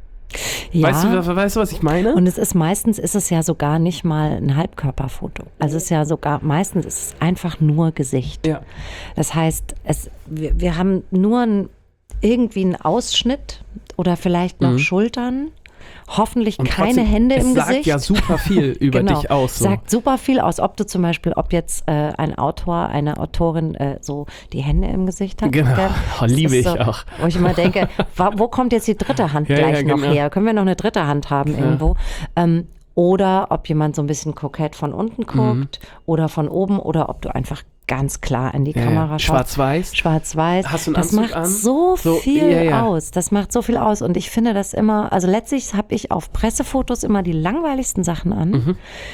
Speaker 2: Ja.
Speaker 1: Weißt du, weißt du, was ich meine?
Speaker 2: Und es ist meistens ist es ja sogar nicht mal ein Halbkörperfoto. Also es ist ja sogar meistens ist es einfach nur Gesicht.
Speaker 1: ja.
Speaker 2: Das heißt, es, wir, wir haben nur ein, irgendwie einen Ausschnitt oder vielleicht noch
Speaker 1: Mhm.
Speaker 2: Schultern. Hoffentlich
Speaker 1: Und
Speaker 2: keine
Speaker 1: trotzdem,
Speaker 2: Hände
Speaker 1: es
Speaker 2: im
Speaker 1: sagt
Speaker 2: Gesicht.
Speaker 1: ja super viel über
Speaker 2: Genau.
Speaker 1: dich aus. So.
Speaker 2: Sagt super viel aus, ob du zum Beispiel, ob jetzt äh, ein Autor, eine Autorin äh, so die Hände im Gesicht hat.
Speaker 1: Genau.
Speaker 2: Gell?
Speaker 1: Oh,
Speaker 2: Das
Speaker 1: liebe
Speaker 2: ist
Speaker 1: ich
Speaker 2: so,
Speaker 1: auch.
Speaker 2: Wo ich immer denke, wa- wo kommt jetzt die dritte Hand
Speaker 1: Ja,
Speaker 2: gleich
Speaker 1: ja,
Speaker 2: noch
Speaker 1: genau.
Speaker 2: her? Können wir noch eine dritte Hand haben
Speaker 1: Klar.
Speaker 2: irgendwo? Ähm, oder ob jemand so ein bisschen kokett von unten guckt oder von oben oder ob du einfach ganz klar in die
Speaker 1: Ja,
Speaker 2: Kamera
Speaker 1: ja.
Speaker 2: schaust.
Speaker 1: Schwarz-Weiß.
Speaker 2: Schwarz-Weiß.
Speaker 1: Hast du einen
Speaker 2: das
Speaker 1: Anzug
Speaker 2: macht
Speaker 1: an?
Speaker 2: so
Speaker 1: So,
Speaker 2: viel
Speaker 1: ja, ja.
Speaker 2: aus. Das macht so viel aus. Und ich finde das immer, also letztlich habe ich auf Pressefotos immer die langweiligsten Sachen an,
Speaker 1: Mhm.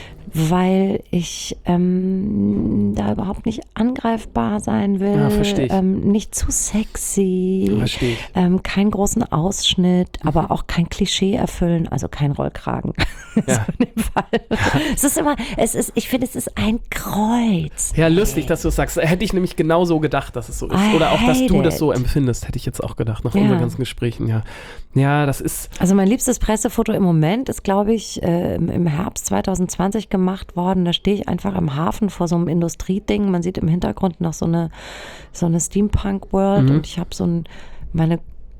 Speaker 2: weil ich ähm, da überhaupt nicht angreifbar sein will.
Speaker 1: Ja, verstehe ich.
Speaker 2: Ähm, nicht zu sexy.
Speaker 1: Verstehe ich.
Speaker 2: Ähm, keinen großen Ausschnitt, aber auch kein Klischee erfüllen, also kein Rollkragen.
Speaker 1: Ja.
Speaker 2: So in dem Fall. Es ist immer, es ist, ich finde, es ist ein Kreuz.
Speaker 1: Ja, lustig, dass du es sagst. Hätte ich nämlich genau so gedacht, dass es so ist.
Speaker 2: I
Speaker 1: Oder auch, dass du
Speaker 2: hate
Speaker 1: das so
Speaker 2: it.
Speaker 1: empfindest, hätte ich jetzt auch gedacht, nach
Speaker 2: Ja.
Speaker 1: unseren ganzen Gesprächen, ja. Ja, das ist,
Speaker 2: Also mein liebstes Pressefoto im Moment ist, glaube ich, äh, im im Herbst zwanzig zwanzig gemacht worden. Da stehe ich einfach im Hafen vor so einem Industrieding. Man sieht im Hintergrund noch so eine, so eine Steampunk-World
Speaker 1: Mhm.
Speaker 2: und ich habe so ein, meine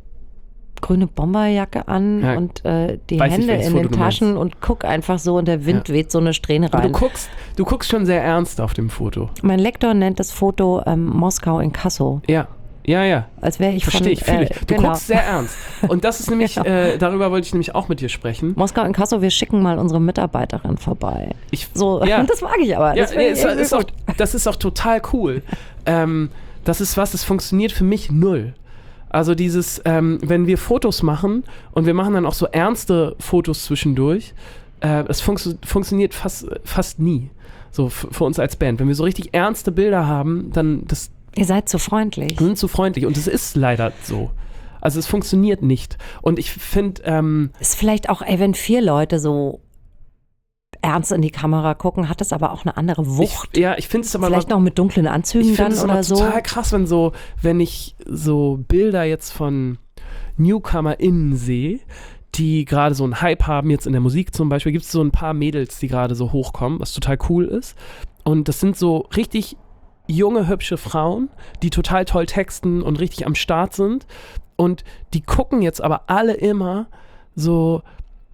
Speaker 2: grüne Bomberjacke an
Speaker 1: Ja.
Speaker 2: und äh, die
Speaker 1: Weiß ich,
Speaker 2: Hände
Speaker 1: welches
Speaker 2: in
Speaker 1: Foto
Speaker 2: den
Speaker 1: du
Speaker 2: Taschen und guck einfach so und der Wind
Speaker 1: Ja.
Speaker 2: weht so eine Strähne
Speaker 1: aber du
Speaker 2: rein.
Speaker 1: guckst, du guckst schon sehr ernst auf dem Foto.
Speaker 2: Mein Lektor nennt das Foto ähm, Moskau in Kasso,
Speaker 1: Ja, ja, ja.
Speaker 2: als wäre ich
Speaker 1: Verstehe
Speaker 2: von...
Speaker 1: ich, fühle
Speaker 2: äh,
Speaker 1: ich. Du
Speaker 2: genau.
Speaker 1: guckst sehr ernst. Und das ist nämlich,
Speaker 2: Genau.
Speaker 1: äh, darüber wollte ich nämlich auch mit dir sprechen.
Speaker 2: Moskau in Kasso, wir schicken mal unsere Mitarbeiterin vorbei.
Speaker 1: Ich,
Speaker 2: So,
Speaker 1: ja.
Speaker 2: das mag ich aber.
Speaker 1: Ja,
Speaker 2: Das
Speaker 1: nee,
Speaker 2: finde
Speaker 1: ist,
Speaker 2: ich irgendwie
Speaker 1: ist auch,
Speaker 2: gut.
Speaker 1: das ist auch total cool. ähm, das ist was, das funktioniert für mich null. Also dieses, ähm, wenn wir Fotos machen und wir machen dann auch so ernste Fotos zwischendurch, äh, das funktio- funktioniert fast, fast nie. So f- für uns als Band. Wenn wir so richtig ernste Bilder haben, dann das
Speaker 2: Ihr seid zu freundlich.
Speaker 1: sind zu freundlich. Und es ist leider so. Also es funktioniert nicht. Und ich finde, ähm,
Speaker 2: Ist vielleicht auch, ey, wenn vier Leute so ernst in die Kamera gucken, hat es aber auch eine andere Wucht.
Speaker 1: ich, ja, ich finde es aber
Speaker 2: Vielleicht noch mit dunklen Anzügen
Speaker 1: ich
Speaker 2: dann
Speaker 1: finde es
Speaker 2: oder
Speaker 1: immer
Speaker 2: so.
Speaker 1: total krass, wenn so, wenn ich so Bilder jetzt von NewcomerInnen sehe, die gerade so einen Hype haben, jetzt in der Musik zum Beispiel, gibt es so ein paar Mädels, die gerade so hochkommen, was total cool ist. Und das sind so richtig junge, hübsche Frauen, die total toll texten und richtig am Start sind. Und die gucken jetzt aber alle immer so,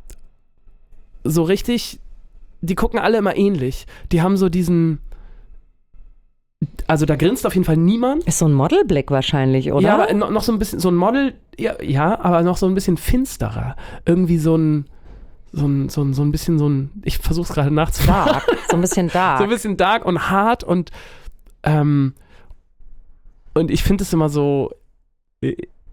Speaker 1: so richtig, die gucken alle immer ähnlich. Die haben so diesen, also da grinst auf jeden Fall niemand.
Speaker 2: Ist so ein Modelblick wahrscheinlich, oder?
Speaker 1: Ja, aber noch, noch so ein bisschen, so ein Model, ja, ja, aber noch so ein bisschen finsterer. Irgendwie so ein, so ein, so ein, so ein bisschen so ein, ich versuch's gerade nachzumachen.
Speaker 2: dark. So ein bisschen dark.
Speaker 1: So ein bisschen dark und hart und, ähm, und ich finde es immer so,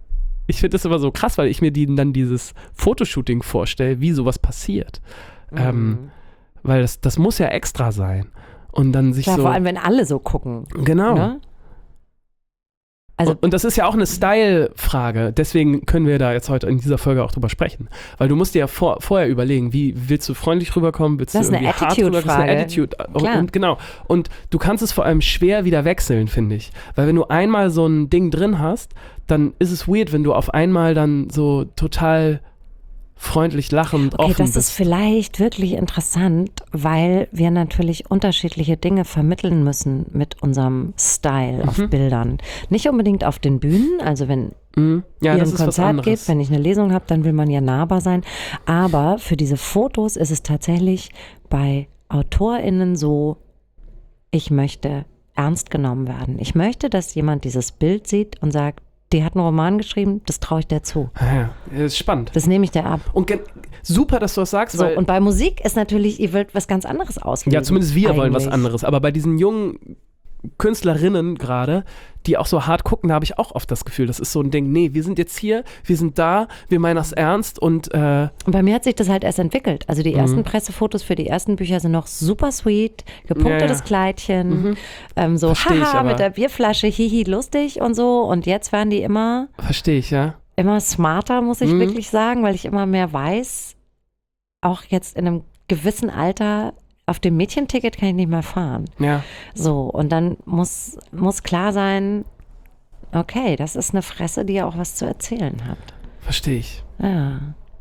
Speaker 1: ich finde das immer so krass, weil ich mir die, dann dieses Fotoshooting vorstelle, wie sowas passiert. Mhm. Ähm, weil das, das muss ja extra sein. Und dann sich
Speaker 2: Klar,
Speaker 1: so...
Speaker 2: vor allem, wenn alle so gucken.
Speaker 1: Genau.
Speaker 2: Ne? Also,
Speaker 1: und, und das ist ja auch eine Style-Frage. Deswegen können wir da jetzt heute in dieser Folge auch drüber sprechen. Weil du musst dir ja vor, vorher überlegen, wie willst du freundlich rüberkommen? Willst
Speaker 2: das
Speaker 1: du
Speaker 2: ist eine
Speaker 1: irgendwie hart rüberkommen? Das ist eine Attitude.
Speaker 2: Klar.
Speaker 1: Und, genau. Und du kannst es vor allem schwer wieder wechseln, finde ich. Weil wenn du einmal so ein Ding drin hast, dann ist es weird, wenn du auf einmal dann so total freundlich lachend
Speaker 2: okay,
Speaker 1: offen
Speaker 2: das
Speaker 1: bist.
Speaker 2: ist vielleicht wirklich interessant, weil wir natürlich unterschiedliche Dinge vermitteln müssen mit unserem Style
Speaker 1: Mhm.
Speaker 2: auf Bildern. Nicht unbedingt auf den Bühnen, also wenn
Speaker 1: Mhm. Ja,
Speaker 2: ihr
Speaker 1: das
Speaker 2: ein
Speaker 1: ist was
Speaker 2: Konzert
Speaker 1: anderes.
Speaker 2: gebt, wenn ich eine Lesung habe, dann will man ja nahbar sein. Aber für diese Fotos ist es tatsächlich bei AutorInnen so, ich möchte ernst genommen werden. Ich möchte, dass jemand dieses Bild sieht und sagt, die hat einen Roman geschrieben, das traue ich der zu.
Speaker 1: Ah, ja, das ist spannend.
Speaker 2: Das nehme ich der ab.
Speaker 1: Und ge- super, dass du das sagst,
Speaker 2: So,
Speaker 1: weil
Speaker 2: und bei Musik ist natürlich, ihr wollt was ganz anderes auslegen.
Speaker 1: ja, zumindest wir wollen was
Speaker 2: eigentlich.
Speaker 1: anderes. Aber bei diesen jungen Künstlerinnen gerade, die auch so hart gucken, da habe ich auch oft das Gefühl, das ist so ein Ding, nee, wir sind jetzt hier, wir sind da, wir meinen das ernst und äh,
Speaker 2: Und bei mir hat sich das halt erst entwickelt. Also die
Speaker 1: Mhm.
Speaker 2: ersten Pressefotos für die ersten Bücher sind noch super sweet, gepunktetes
Speaker 1: Ja, ja.
Speaker 2: Kleidchen,
Speaker 1: Mhm.
Speaker 2: ähm, so
Speaker 1: Versteh ich
Speaker 2: haha,
Speaker 1: aber.
Speaker 2: mit der Bierflasche, hihi, lustig und so. Und jetzt werden die immer,
Speaker 1: verstehe ich, ja.
Speaker 2: immer smarter, muss ich
Speaker 1: Mhm.
Speaker 2: wirklich sagen, weil ich immer mehr weiß, auch jetzt in einem gewissen Alter, auf dem Mädchenticket kann ich nicht mehr fahren.
Speaker 1: Ja,
Speaker 2: So, und dann muss, muss klar sein, okay, das ist eine Fresse, die ja auch was zu erzählen hat.
Speaker 1: verstehe ich.
Speaker 2: Ja.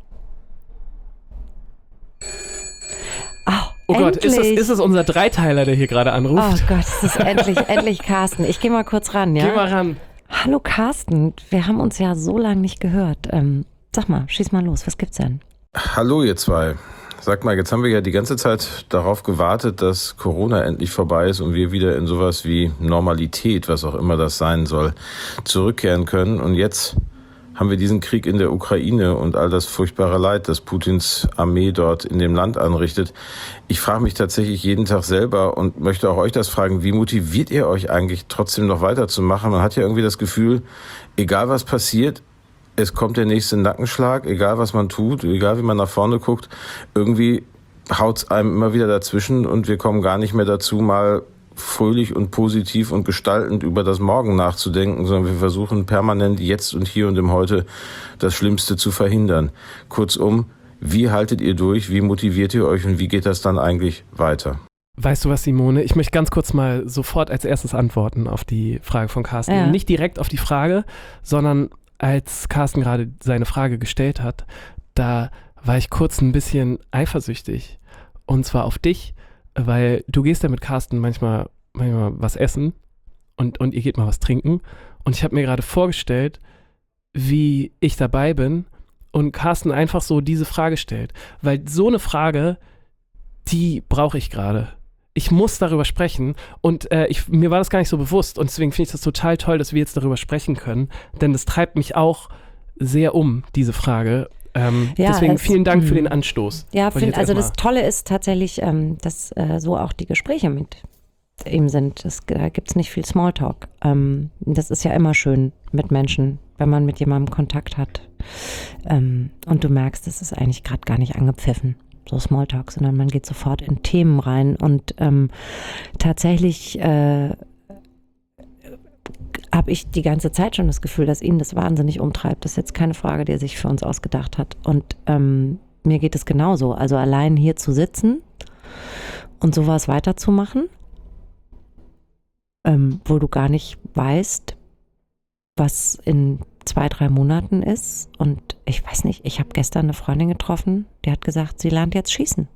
Speaker 2: Oh,
Speaker 1: Oh Gott,
Speaker 2: endlich.
Speaker 1: ist es, ist es unser Dreiteiler, der hier gerade
Speaker 2: Oh
Speaker 1: anruft?
Speaker 2: Gott, es ist endlich, endlich Carsten. Ich gehe mal kurz ran, ja?
Speaker 1: Geh mal ran.
Speaker 2: Hallo Carsten, wir haben uns ja so lange nicht gehört. Ähm, sag mal, schieß mal los, was gibt's denn?
Speaker 4: Hallo ihr zwei. Sag mal, jetzt haben wir ja die ganze Zeit darauf gewartet, dass Corona endlich vorbei ist und wir wieder in sowas wie Normalität, was auch immer das sein soll, zurückkehren können. Und jetzt haben wir diesen Krieg in der Ukraine und all das furchtbare Leid, das Putins Armee dort in dem Land anrichtet. Ich frage mich tatsächlich jeden Tag selber und möchte auch euch das fragen, wie motiviert ihr euch eigentlich trotzdem noch weiterzumachen? Man hat ja irgendwie das Gefühl, egal was passiert, es kommt der nächste Nackenschlag, egal was man tut, egal wie man nach vorne guckt, irgendwie haut's einem immer wieder dazwischen und wir kommen gar nicht mehr dazu, mal fröhlich und positiv und gestaltend über das Morgen nachzudenken, sondern wir versuchen permanent jetzt und hier und im Heute das Schlimmste zu verhindern. Kurzum, wie haltet ihr durch, wie motiviert ihr euch und wie geht das dann eigentlich weiter?
Speaker 1: Weißt du was, Simone? Ich möchte ganz kurz mal sofort als erstes antworten auf die Frage von Carsten.
Speaker 2: Ja.
Speaker 1: Nicht direkt auf die Frage, sondern als Carsten gerade seine Frage gestellt hat, da war ich kurz ein bisschen eifersüchtig. Und zwar auf dich, weil du gehst ja mit Carsten manchmal, manchmal was essen und, und ihr geht mal was trinken. Und ich habe mir gerade vorgestellt, wie ich dabei bin und Carsten einfach so diese Frage stellt. Weil so eine Frage, die brauche ich gerade. Ich muss darüber sprechen und äh, ich, mir war das gar nicht so bewusst und deswegen finde ich das total toll, dass wir jetzt darüber sprechen können, denn das treibt mich auch sehr um, diese Frage. Ähm,
Speaker 2: Ja,
Speaker 1: deswegen
Speaker 2: es-
Speaker 1: vielen Dank für
Speaker 2: mh.
Speaker 1: den Anstoß.
Speaker 2: Ja,
Speaker 1: Wollte ich
Speaker 2: find,
Speaker 1: jetzt
Speaker 2: also
Speaker 1: erst
Speaker 2: das Tolle ist tatsächlich, ähm, dass äh, so auch die Gespräche mit ihm sind. Das, da gibt es nicht viel Smalltalk. Ähm, das ist ja immer schön mit Menschen, wenn man mit jemandem Kontakt hat. Ähm, und du merkst, das ist eigentlich gerade gar nicht angepfiffen, so Smalltalk, sondern man geht sofort in Themen rein. Und ähm, tatsächlich äh, habe ich die ganze Zeit schon das Gefühl, dass ihn das wahnsinnig umtreibt. Das ist jetzt keine Frage, die er sich für uns ausgedacht hat. Und ähm, mir geht es genauso. Also allein hier zu sitzen und sowas weiterzumachen, ähm, wo du gar nicht weißt, was in zwei, drei Monaten ist. Und ich weiß nicht, ich habe gestern eine Freundin getroffen, die hat gesagt, sie lernt jetzt schießen.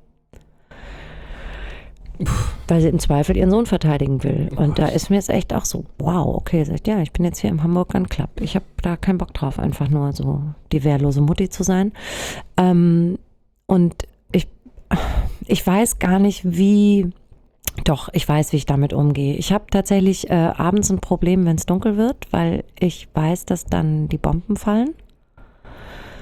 Speaker 2: Weil sie im Zweifel ihren Sohn verteidigen will. Und da ist mir es echt auch so, wow, okay, sagt, ja, ich bin jetzt hier im Hamburg Gun Club. Ich habe da keinen Bock drauf, einfach nur so die wehrlose Mutti zu sein. Ähm, und ich, ich weiß gar nicht, wie, doch, ich weiß, wie ich damit umgehe. Ich habe tatsächlich äh, abends ein Problem, wenn es dunkel wird, weil ich weiß, dass dann die Bomben fallen.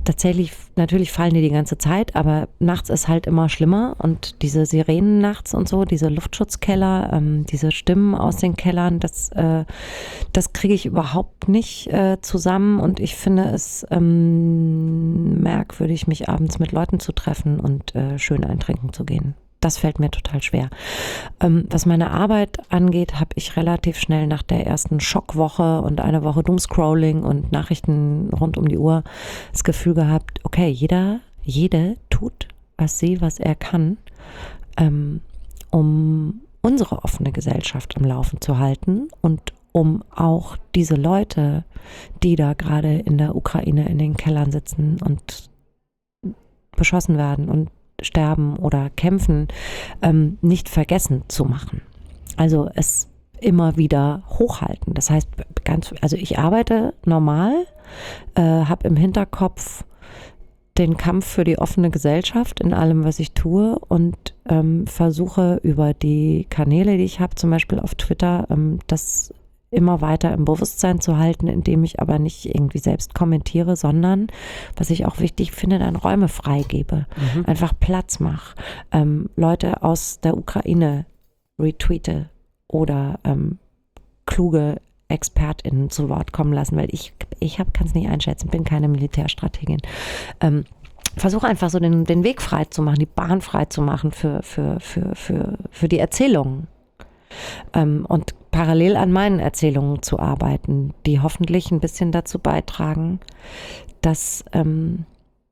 Speaker 2: tatsächlich, natürlich fallen die die ganze Zeit, aber nachts ist halt immer schlimmer und diese Sirenen nachts und so, diese Luftschutzkeller, ähm, diese Stimmen aus den Kellern, das, äh, das kriege ich überhaupt nicht äh, zusammen und ich finde es ähm, merkwürdig, mich abends mit Leuten zu treffen und äh, schön eintrinken zu gehen. Das fällt mir total schwer. Ähm, was meine Arbeit angeht, habe ich relativ schnell nach der ersten Schockwoche und eine Woche Doomscrolling und Nachrichten rund um die Uhr das Gefühl gehabt, okay, jeder, jede tut, was sie, was er kann, ähm, um unsere offene Gesellschaft am Laufen zu halten und um auch diese Leute, die da gerade in der Ukraine in den Kellern sitzen und beschossen werden und sterben oder kämpfen, ähm, nicht vergessen zu machen. Also es immer wieder hochhalten. Das heißt, ganz, also ich arbeite normal, äh, habe im Hinterkopf den Kampf für die offene Gesellschaft in allem, was ich tue und ähm, versuche über die Kanäle, die ich habe, zum Beispiel auf Twitter, ähm, das immer weiter im Bewusstsein zu halten, indem ich aber nicht irgendwie selbst kommentiere, sondern, was ich auch wichtig finde, dann Räume freigebe, mhm. einfach Platz mache, ähm, Leute aus der Ukraine retweete oder ähm, kluge ExpertInnen zu Wort kommen lassen, weil ich, ich kann es nicht einschätzen, bin keine Militärstrategin. Ähm, versuche einfach so den, den Weg frei zu machen, die Bahn frei zu machen für, für, für, für, für die Erzählungen. Ähm, und parallel an meinen Erzählungen zu arbeiten, die hoffentlich ein bisschen dazu beitragen, dass ähm,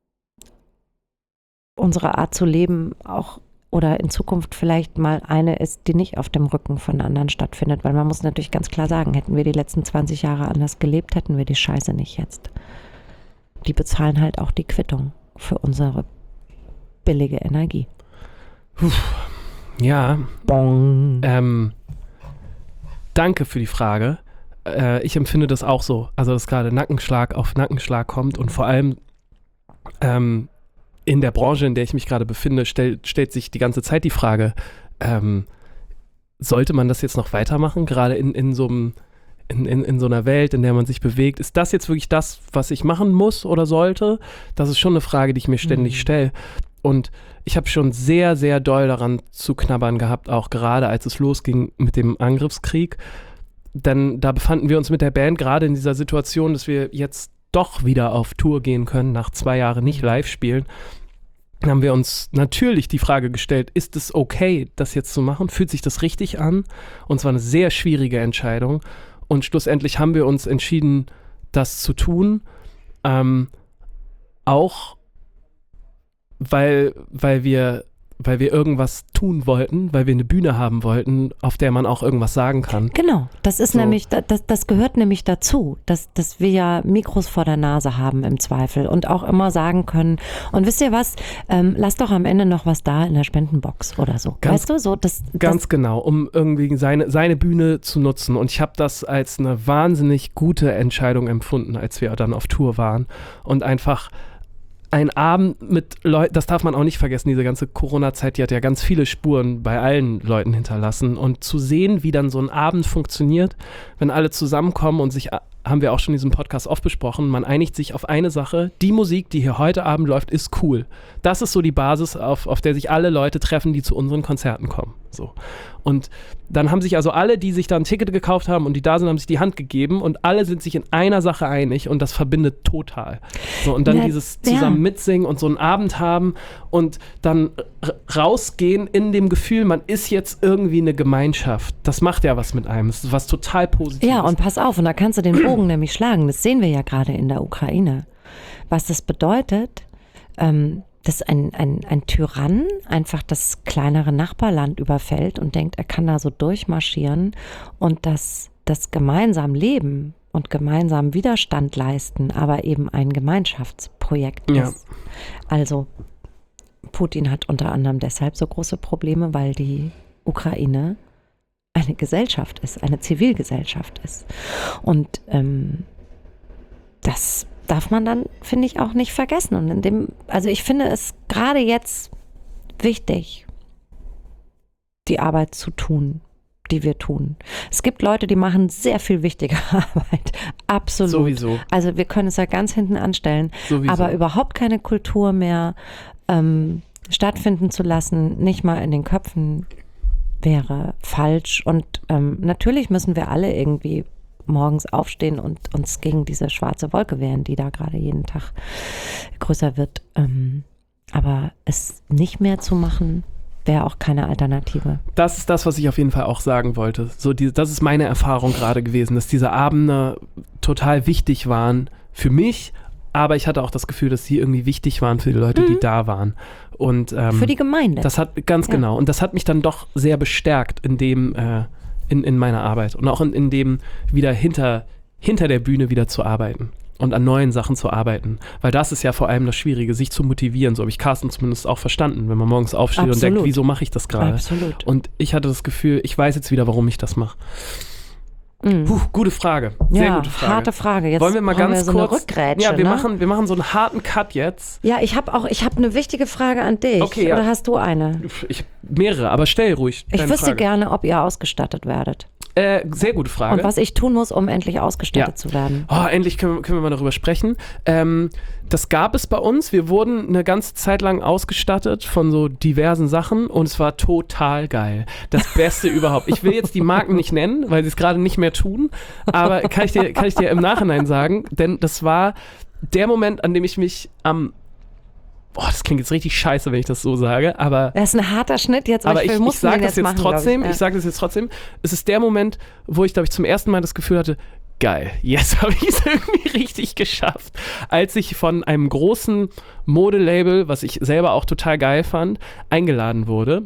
Speaker 2: unsere Art zu leben auch oder in Zukunft vielleicht mal eine ist, die nicht auf dem Rücken von anderen stattfindet. Weil man muss natürlich ganz klar sagen, hätten wir die letzten zwanzig Jahre anders gelebt, hätten wir die Scheiße nicht jetzt. Die bezahlen halt auch die Quittung für unsere billige Energie.
Speaker 1: Puh. Ja.
Speaker 2: Bong.
Speaker 1: Ähm, danke für die Frage. Äh, ich empfinde das auch so. Also, dass gerade Nackenschlag auf Nackenschlag kommt und vor allem ähm, in der Branche, in der ich mich gerade befinde, stell, stellt sich die ganze Zeit die Frage, ähm, sollte man das jetzt noch weitermachen? Gerade in, in so einem In, in, in so einer Welt, in der man sich bewegt, ist das jetzt wirklich das, was ich machen muss oder sollte? Das ist schon eine Frage, die ich mir ständig
Speaker 2: Mhm.
Speaker 1: stelle. Und ich habe schon sehr, sehr doll daran zu knabbern gehabt, auch gerade als es losging mit dem Angriffskrieg. Denn da befanden wir uns mit der Band gerade in dieser Situation, dass wir jetzt doch wieder auf Tour gehen können, nach zwei Jahren nicht live spielen. Dann haben wir uns natürlich die Frage gestellt, ist es okay, das jetzt zu machen? Fühlt sich das richtig an? Und es war eine sehr schwierige Entscheidung. Und schlussendlich haben wir uns entschieden, das zu tun, ähm, auch weil, weil wir, weil wir irgendwas tun wollten, weil wir eine Bühne haben wollten, auf der man auch irgendwas sagen kann.
Speaker 2: Genau, das ist
Speaker 1: So.
Speaker 2: nämlich, das, das gehört nämlich dazu, dass, dass wir ja Mikros vor der Nase haben im Zweifel und auch immer sagen können, und wisst ihr was, ähm, lass doch am Ende noch was da in der Spendenbox oder so.
Speaker 1: Ganz-
Speaker 2: weißt du, so das,
Speaker 1: Ganz
Speaker 2: das
Speaker 1: genau, um irgendwie seine, seine Bühne zu nutzen. Und ich habe das als eine wahnsinnig gute Entscheidung empfunden, als wir dann auf Tour waren. Und einfach ein Abend mit Leuten, das darf man auch nicht vergessen, diese ganze Corona-Zeit, die hat ja ganz viele Spuren bei allen Leuten hinterlassen. Und zu sehen, wie dann so ein Abend funktioniert, wenn alle zusammenkommen und sich, haben wir auch schon in diesem Podcast oft besprochen, man einigt sich auf eine Sache, die Musik, die hier heute Abend läuft, ist cool. Das ist so die Basis, auf, auf der sich alle Leute treffen, die zu unseren Konzerten kommen. So. Und dann haben sich also alle, die sich da ein Ticket gekauft haben und die da sind, haben sich die Hand gegeben und alle sind sich in einer Sache einig und das verbindet total. So, und dann
Speaker 2: Ja,
Speaker 1: dieses
Speaker 2: ja.
Speaker 1: zusammen mitsingen und so einen Abend haben und dann r- rausgehen in dem Gefühl, man ist jetzt irgendwie eine Gemeinschaft. Das macht ja was mit einem. Das ist was total Positives.
Speaker 2: ja, und pass auf, und da kannst du den Bogen nämlich schlagen. Das sehen wir ja gerade in der Ukraine. Was das bedeutet, ähm, dass ein, ein, ein Tyrann einfach das kleinere Nachbarland überfällt und denkt, er kann da so durchmarschieren und dass das gemeinsam Leben und gemeinsam Widerstand leisten, aber eben ein Gemeinschaftsprojekt
Speaker 1: Ja.
Speaker 2: ist. Also Putin hat unter anderem deshalb so große Probleme, weil die Ukraine eine Gesellschaft ist, eine Zivilgesellschaft ist. Und ähm, das darf man dann, finde ich, auch nicht vergessen. Und in dem, also ich finde es gerade jetzt wichtig, die Arbeit zu tun, die wir tun. Es gibt Leute, die machen sehr viel wichtige Arbeit. Absolut.
Speaker 1: Sowieso.
Speaker 2: Also wir können es ja ganz hinten anstellen,
Speaker 1: Sowieso.
Speaker 2: aber überhaupt keine Kultur mehr ähm, stattfinden zu lassen, nicht mal in den Köpfen, wäre falsch. Und ähm, natürlich müssen wir alle irgendwie morgens aufstehen und uns gegen diese schwarze Wolke wehren, die da gerade jeden Tag größer wird. Ähm, aber es nicht mehr zu machen, wäre auch keine Alternative.
Speaker 1: Das ist das, was ich auf jeden Fall auch sagen wollte. So die, das ist meine Erfahrung gerade gewesen, dass diese Abende total wichtig waren für mich, aber ich hatte auch das Gefühl, dass sie irgendwie wichtig waren für die Leute, mhm. die da waren. Und, ähm,
Speaker 2: für die Gemeinde.
Speaker 1: Das hat, ganz ja. genau. Und das hat mich dann doch sehr bestärkt in dem, äh, in, in meiner Arbeit und auch in, in dem wieder hinter, hinter der Bühne wieder zu arbeiten. Und an neuen Sachen zu arbeiten. Weil das ist ja vor allem das Schwierige, sich zu motivieren. So habe ich Carsten zumindest auch verstanden, wenn man morgens aufsteht
Speaker 2: Absolut.
Speaker 1: und denkt, wieso mache ich das gerade?
Speaker 2: Absolut.
Speaker 1: Und ich hatte das Gefühl, ich weiß jetzt wieder, warum ich das mache. Mhm. Puh, gute Frage. Sehr
Speaker 2: ja,
Speaker 1: gute Frage.
Speaker 2: harte Frage. Jetzt
Speaker 1: wollen wir mal ganz
Speaker 2: wir so
Speaker 1: kurz.
Speaker 2: Eine Rückgrätsche,
Speaker 1: ja, wir,
Speaker 2: ne?
Speaker 1: machen, wir machen so einen harten Cut jetzt.
Speaker 2: Ja, ich habe auch, ich habe eine wichtige Frage an dich.
Speaker 1: Okay, ja.
Speaker 2: Oder hast du eine?
Speaker 1: Ich, mehrere, aber stell ruhig.
Speaker 2: Ich wüsste
Speaker 1: Frage.
Speaker 2: gerne, ob ihr ausgestattet werdet.
Speaker 1: Äh, sehr gute Frage.
Speaker 2: Und was ich tun muss, um endlich ausgestattet
Speaker 1: ja.
Speaker 2: zu werden.
Speaker 1: Oh, endlich können, können wir mal darüber sprechen. Ähm, das gab es bei uns. Wir wurden eine ganze Zeit lang ausgestattet von so diversen Sachen und es war total geil. Das Beste überhaupt. Ich will jetzt die Marken nicht nennen, weil sie es gerade nicht mehr tun, aber kann ich dir, kann ich dir im Nachhinein sagen, denn das war der Moment, an dem ich mich am Boah, das klingt jetzt richtig scheiße, wenn ich das so sage, aber...
Speaker 2: Das ist ein harter Schnitt jetzt, aber,
Speaker 1: aber ich,
Speaker 2: ich,
Speaker 1: ich sage das jetzt
Speaker 2: machen,
Speaker 1: trotzdem,
Speaker 2: ich. Ja.
Speaker 1: ich sage das jetzt trotzdem, es ist der Moment, wo ich, glaube ich, zum ersten Mal das Gefühl hatte, geil, jetzt habe ich es irgendwie richtig geschafft. Als ich von einem großen Modelabel, was ich selber auch total geil fand, eingeladen wurde.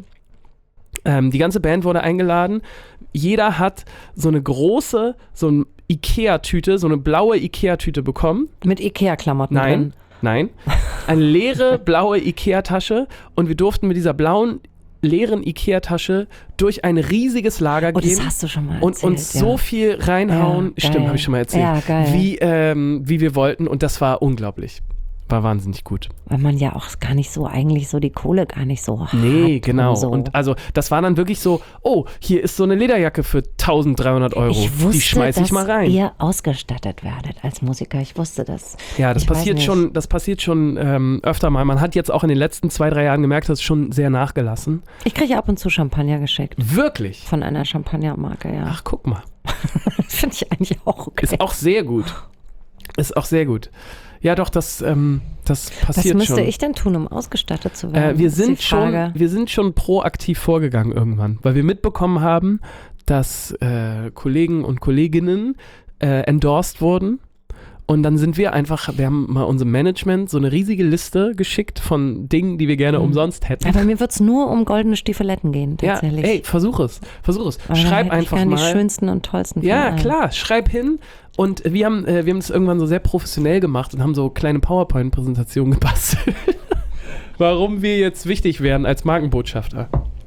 Speaker 1: Ähm, die ganze Band wurde eingeladen. Jeder hat so eine große, so eine Ikea-Tüte, so eine blaue Ikea-Tüte bekommen.
Speaker 2: Mit Ikea-Klamotten
Speaker 1: Nein.
Speaker 2: drin.
Speaker 1: Nein, eine leere blaue Ikea-Tasche und wir durften mit dieser blauen, leeren Ikea-Tasche durch ein riesiges Lager
Speaker 2: oh,
Speaker 1: gehen
Speaker 2: das hast du schon mal
Speaker 1: und
Speaker 2: erzählt,
Speaker 1: uns
Speaker 2: ja.
Speaker 1: so viel reinhauen,
Speaker 2: ja,
Speaker 1: stimmt, habe ich schon mal erzählt,
Speaker 2: ja, geil.
Speaker 1: Wie, ähm, wie wir wollten und das war unglaublich. War wahnsinnig gut.
Speaker 2: Weil man ja auch gar nicht so, eigentlich so die Kohle gar nicht so hat.
Speaker 1: Nee, genau.
Speaker 2: Und, so.
Speaker 1: und also das war dann wirklich so, oh, hier ist so eine Lederjacke für tausenddreihundert Euro.
Speaker 2: Ich wusste,
Speaker 1: die schmeiß ich mal rein.
Speaker 2: dass ihr ausgestattet werdet als Musiker. Ich wusste das.
Speaker 1: Ja, das
Speaker 2: ich
Speaker 1: passiert schon, das passiert schon ähm, öfter mal. Man hat jetzt auch in den letzten zwei, drei Jahren gemerkt, das ist schon sehr nachgelassen.
Speaker 2: Ich kriege ab und zu Champagner geschickt.
Speaker 1: Wirklich?
Speaker 2: Von einer Champagnermarke, ja.
Speaker 1: Ach, guck mal.
Speaker 2: Finde ich eigentlich auch okay.
Speaker 1: Ist auch sehr gut. Ist auch sehr gut. Ja, doch, das, ähm, das passiert schon.
Speaker 2: Was müsste
Speaker 1: schon.
Speaker 2: ich denn tun, um ausgestattet zu werden?
Speaker 1: Äh, wir, sind schon, wir sind schon proaktiv vorgegangen irgendwann, weil wir mitbekommen haben, dass äh, Kollegen und Kolleginnen äh, endorsed wurden. Und dann sind wir einfach, wir haben mal unserem Management so eine riesige Liste geschickt von Dingen, die wir gerne mhm. umsonst hätten.
Speaker 2: Aber mir wird es nur um goldene Stiefeletten gehen, tatsächlich.
Speaker 1: Ja, ey, versuch es, versuch es.
Speaker 2: Aber
Speaker 1: schreib
Speaker 2: ich
Speaker 1: einfach
Speaker 2: gern
Speaker 1: mal.
Speaker 2: die schönsten und tollsten von
Speaker 1: Ja,
Speaker 2: allen.
Speaker 1: klar, schreib hin. Und wir haben, äh, wir haben das irgendwann so sehr professionell gemacht und haben so kleine PowerPoint-Präsentationen gebastelt, warum wir jetzt wichtig werden als Markenbotschafter.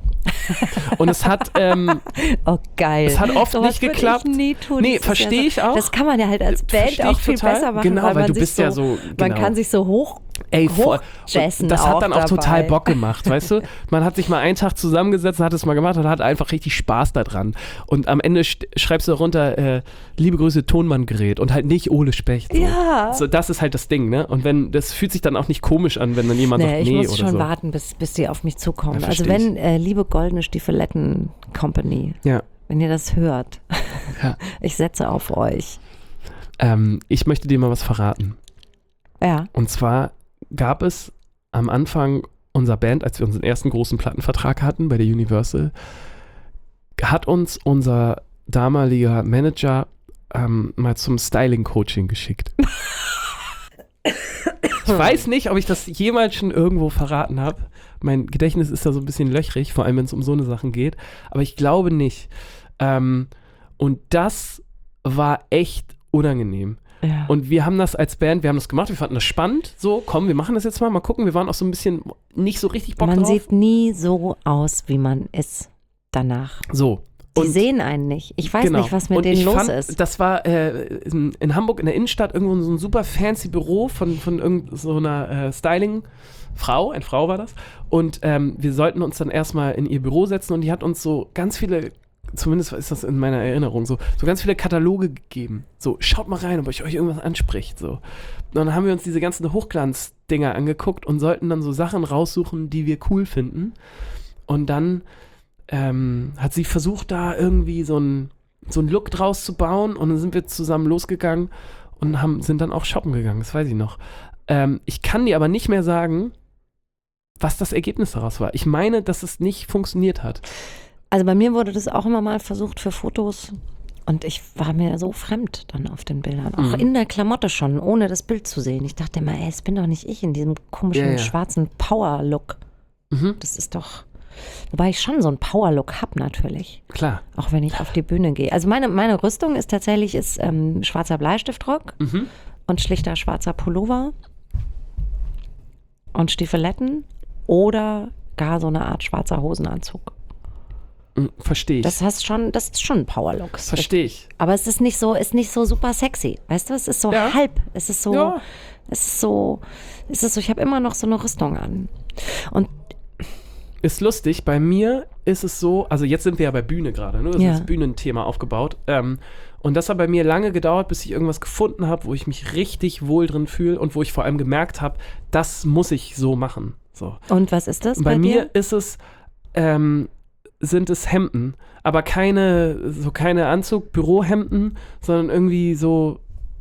Speaker 1: Und es hat ähm,
Speaker 2: oh geil.
Speaker 1: Es hat oft
Speaker 2: so
Speaker 1: nicht geklappt.
Speaker 2: Ich nie tun.
Speaker 1: Nee, verstehe
Speaker 2: ja
Speaker 1: ich
Speaker 2: so,
Speaker 1: auch.
Speaker 2: Das kann man ja halt als Band auch viel
Speaker 1: total.
Speaker 2: besser machen.
Speaker 1: Genau, weil,
Speaker 2: weil
Speaker 1: du
Speaker 2: man
Speaker 1: bist
Speaker 2: sich
Speaker 1: ja
Speaker 2: so,
Speaker 1: so. Genau.
Speaker 2: Man kann sich so hoch.
Speaker 1: Ey, voll.
Speaker 2: Jazzen
Speaker 1: das hat
Speaker 2: auch
Speaker 1: dann auch
Speaker 2: dabei.
Speaker 1: total Bock gemacht, weißt du? Man hat sich mal einen Tag zusammengesetzt, hat es mal gemacht und hat einfach richtig Spaß daran. Und am Ende sch- schreibst du runter, äh, liebe Grüße, Tonbandgerät und halt nicht Ole Specht. So.
Speaker 2: Ja.
Speaker 1: So, das ist halt das Ding, ne? Und wenn, das fühlt sich dann auch nicht komisch an, wenn dann jemand
Speaker 2: nee,
Speaker 1: sagt, nee
Speaker 2: ich
Speaker 1: oder
Speaker 2: muss schon
Speaker 1: so.
Speaker 2: warten, bis, bis die auf mich zukommen.
Speaker 1: Ja,
Speaker 2: also wenn, äh, liebe Goldene Stiefeletten Company,
Speaker 1: ja.
Speaker 2: wenn ihr das hört,
Speaker 1: ja.
Speaker 2: ich setze auf euch.
Speaker 1: Ähm, ich möchte dir mal was verraten.
Speaker 2: Ja.
Speaker 1: Und zwar gab es am Anfang unserer Band, als wir unseren ersten großen Plattenvertrag hatten bei der Universal, hat uns unser damaliger Manager ähm, mal zum Styling-Coaching geschickt. Ich weiß nicht, ob ich das jemals schon irgendwo verraten habe. Mein Gedächtnis ist da so ein bisschen löchrig, vor allem wenn es um so eine Sachen geht. Aber ich glaube nicht. Ähm, und das war echt unangenehm.
Speaker 2: Ja.
Speaker 1: Und wir haben das als Band, wir haben das gemacht, wir fanden das spannend. So, komm, wir machen das jetzt mal, mal gucken. Wir waren auch so ein bisschen nicht so richtig Bock
Speaker 2: man
Speaker 1: drauf.
Speaker 2: Man sieht nie so aus, wie man ist danach.
Speaker 1: So.
Speaker 2: Die
Speaker 1: und
Speaker 2: sehen einen nicht. Ich weiß
Speaker 1: genau.
Speaker 2: nicht, was mit
Speaker 1: und
Speaker 2: denen
Speaker 1: ich
Speaker 2: los
Speaker 1: fand,
Speaker 2: ist.
Speaker 1: Das war äh, in, in Hamburg in der Innenstadt irgendwo so ein super fancy Büro von, von irgend so einer äh, Styling-Frau, eine Frau war das. Und ähm, wir sollten uns dann erstmal in ihr Büro setzen und die hat uns so ganz viele zumindest ist das in meiner Erinnerung so, so ganz viele Kataloge gegeben. So, schaut mal rein, ob euch irgendwas anspricht. So. Und dann haben wir uns diese ganzen Hochglanz-Dinger angeguckt und sollten dann so Sachen raussuchen, die wir cool finden. Und dann ähm, hat sie versucht, da irgendwie so ein so einen Look draus zu bauen und dann sind wir zusammen losgegangen und haben, sind dann auch shoppen gegangen, das weiß ich noch. Ähm, ich kann dir aber nicht mehr sagen, was das Ergebnis daraus war. Ich meine, dass es nicht funktioniert hat.
Speaker 2: Also bei mir wurde das auch immer mal versucht für Fotos und ich war mir so fremd dann auf den Bildern. Auch
Speaker 1: Mhm.
Speaker 2: in der Klamotte schon, ohne das Bild zu sehen. Ich dachte immer, ey, es bin doch nicht ich in diesem komischen
Speaker 1: Ja, ja.
Speaker 2: schwarzen Power-Look.
Speaker 1: Mhm.
Speaker 2: Das ist doch... Wobei ich schon so einen Power-Look habe natürlich,
Speaker 1: Klar.
Speaker 2: auch wenn ich auf die Bühne gehe. Also meine, meine Rüstung ist tatsächlich ist, ähm, schwarzer Bleistiftrock
Speaker 1: Mhm.
Speaker 2: und schlichter schwarzer Pullover und Stiefeletten oder gar so eine Art schwarzer Hosenanzug.
Speaker 1: Mhm. Verstehe ich.
Speaker 2: Das heißt schon, das ist schon ein Power-Look.
Speaker 1: Verstehe ich.
Speaker 2: Aber es ist nicht so, ist nicht so super sexy. Weißt du, es ist so
Speaker 1: Ja.
Speaker 2: halb. Es ist so,
Speaker 1: Ja.
Speaker 2: es ist so, es ist so, ich habe immer noch so eine Rüstung an. Und
Speaker 1: Ist lustig, bei mir ist es so, also jetzt sind wir ja bei Bühne gerade, ne? Das
Speaker 2: Ja.
Speaker 1: ist das Bühnenthema aufgebaut. Ähm, und das hat bei mir lange gedauert, bis ich irgendwas gefunden habe, wo ich mich richtig wohl drin fühle und wo ich vor allem gemerkt habe, das muss ich so machen. So.
Speaker 2: Und was ist das
Speaker 1: Und
Speaker 2: bei,
Speaker 1: bei mir
Speaker 2: dir?
Speaker 1: ist es, ähm, sind es Hemden, aber keine, so keine Anzug-Bürohemden, sondern irgendwie so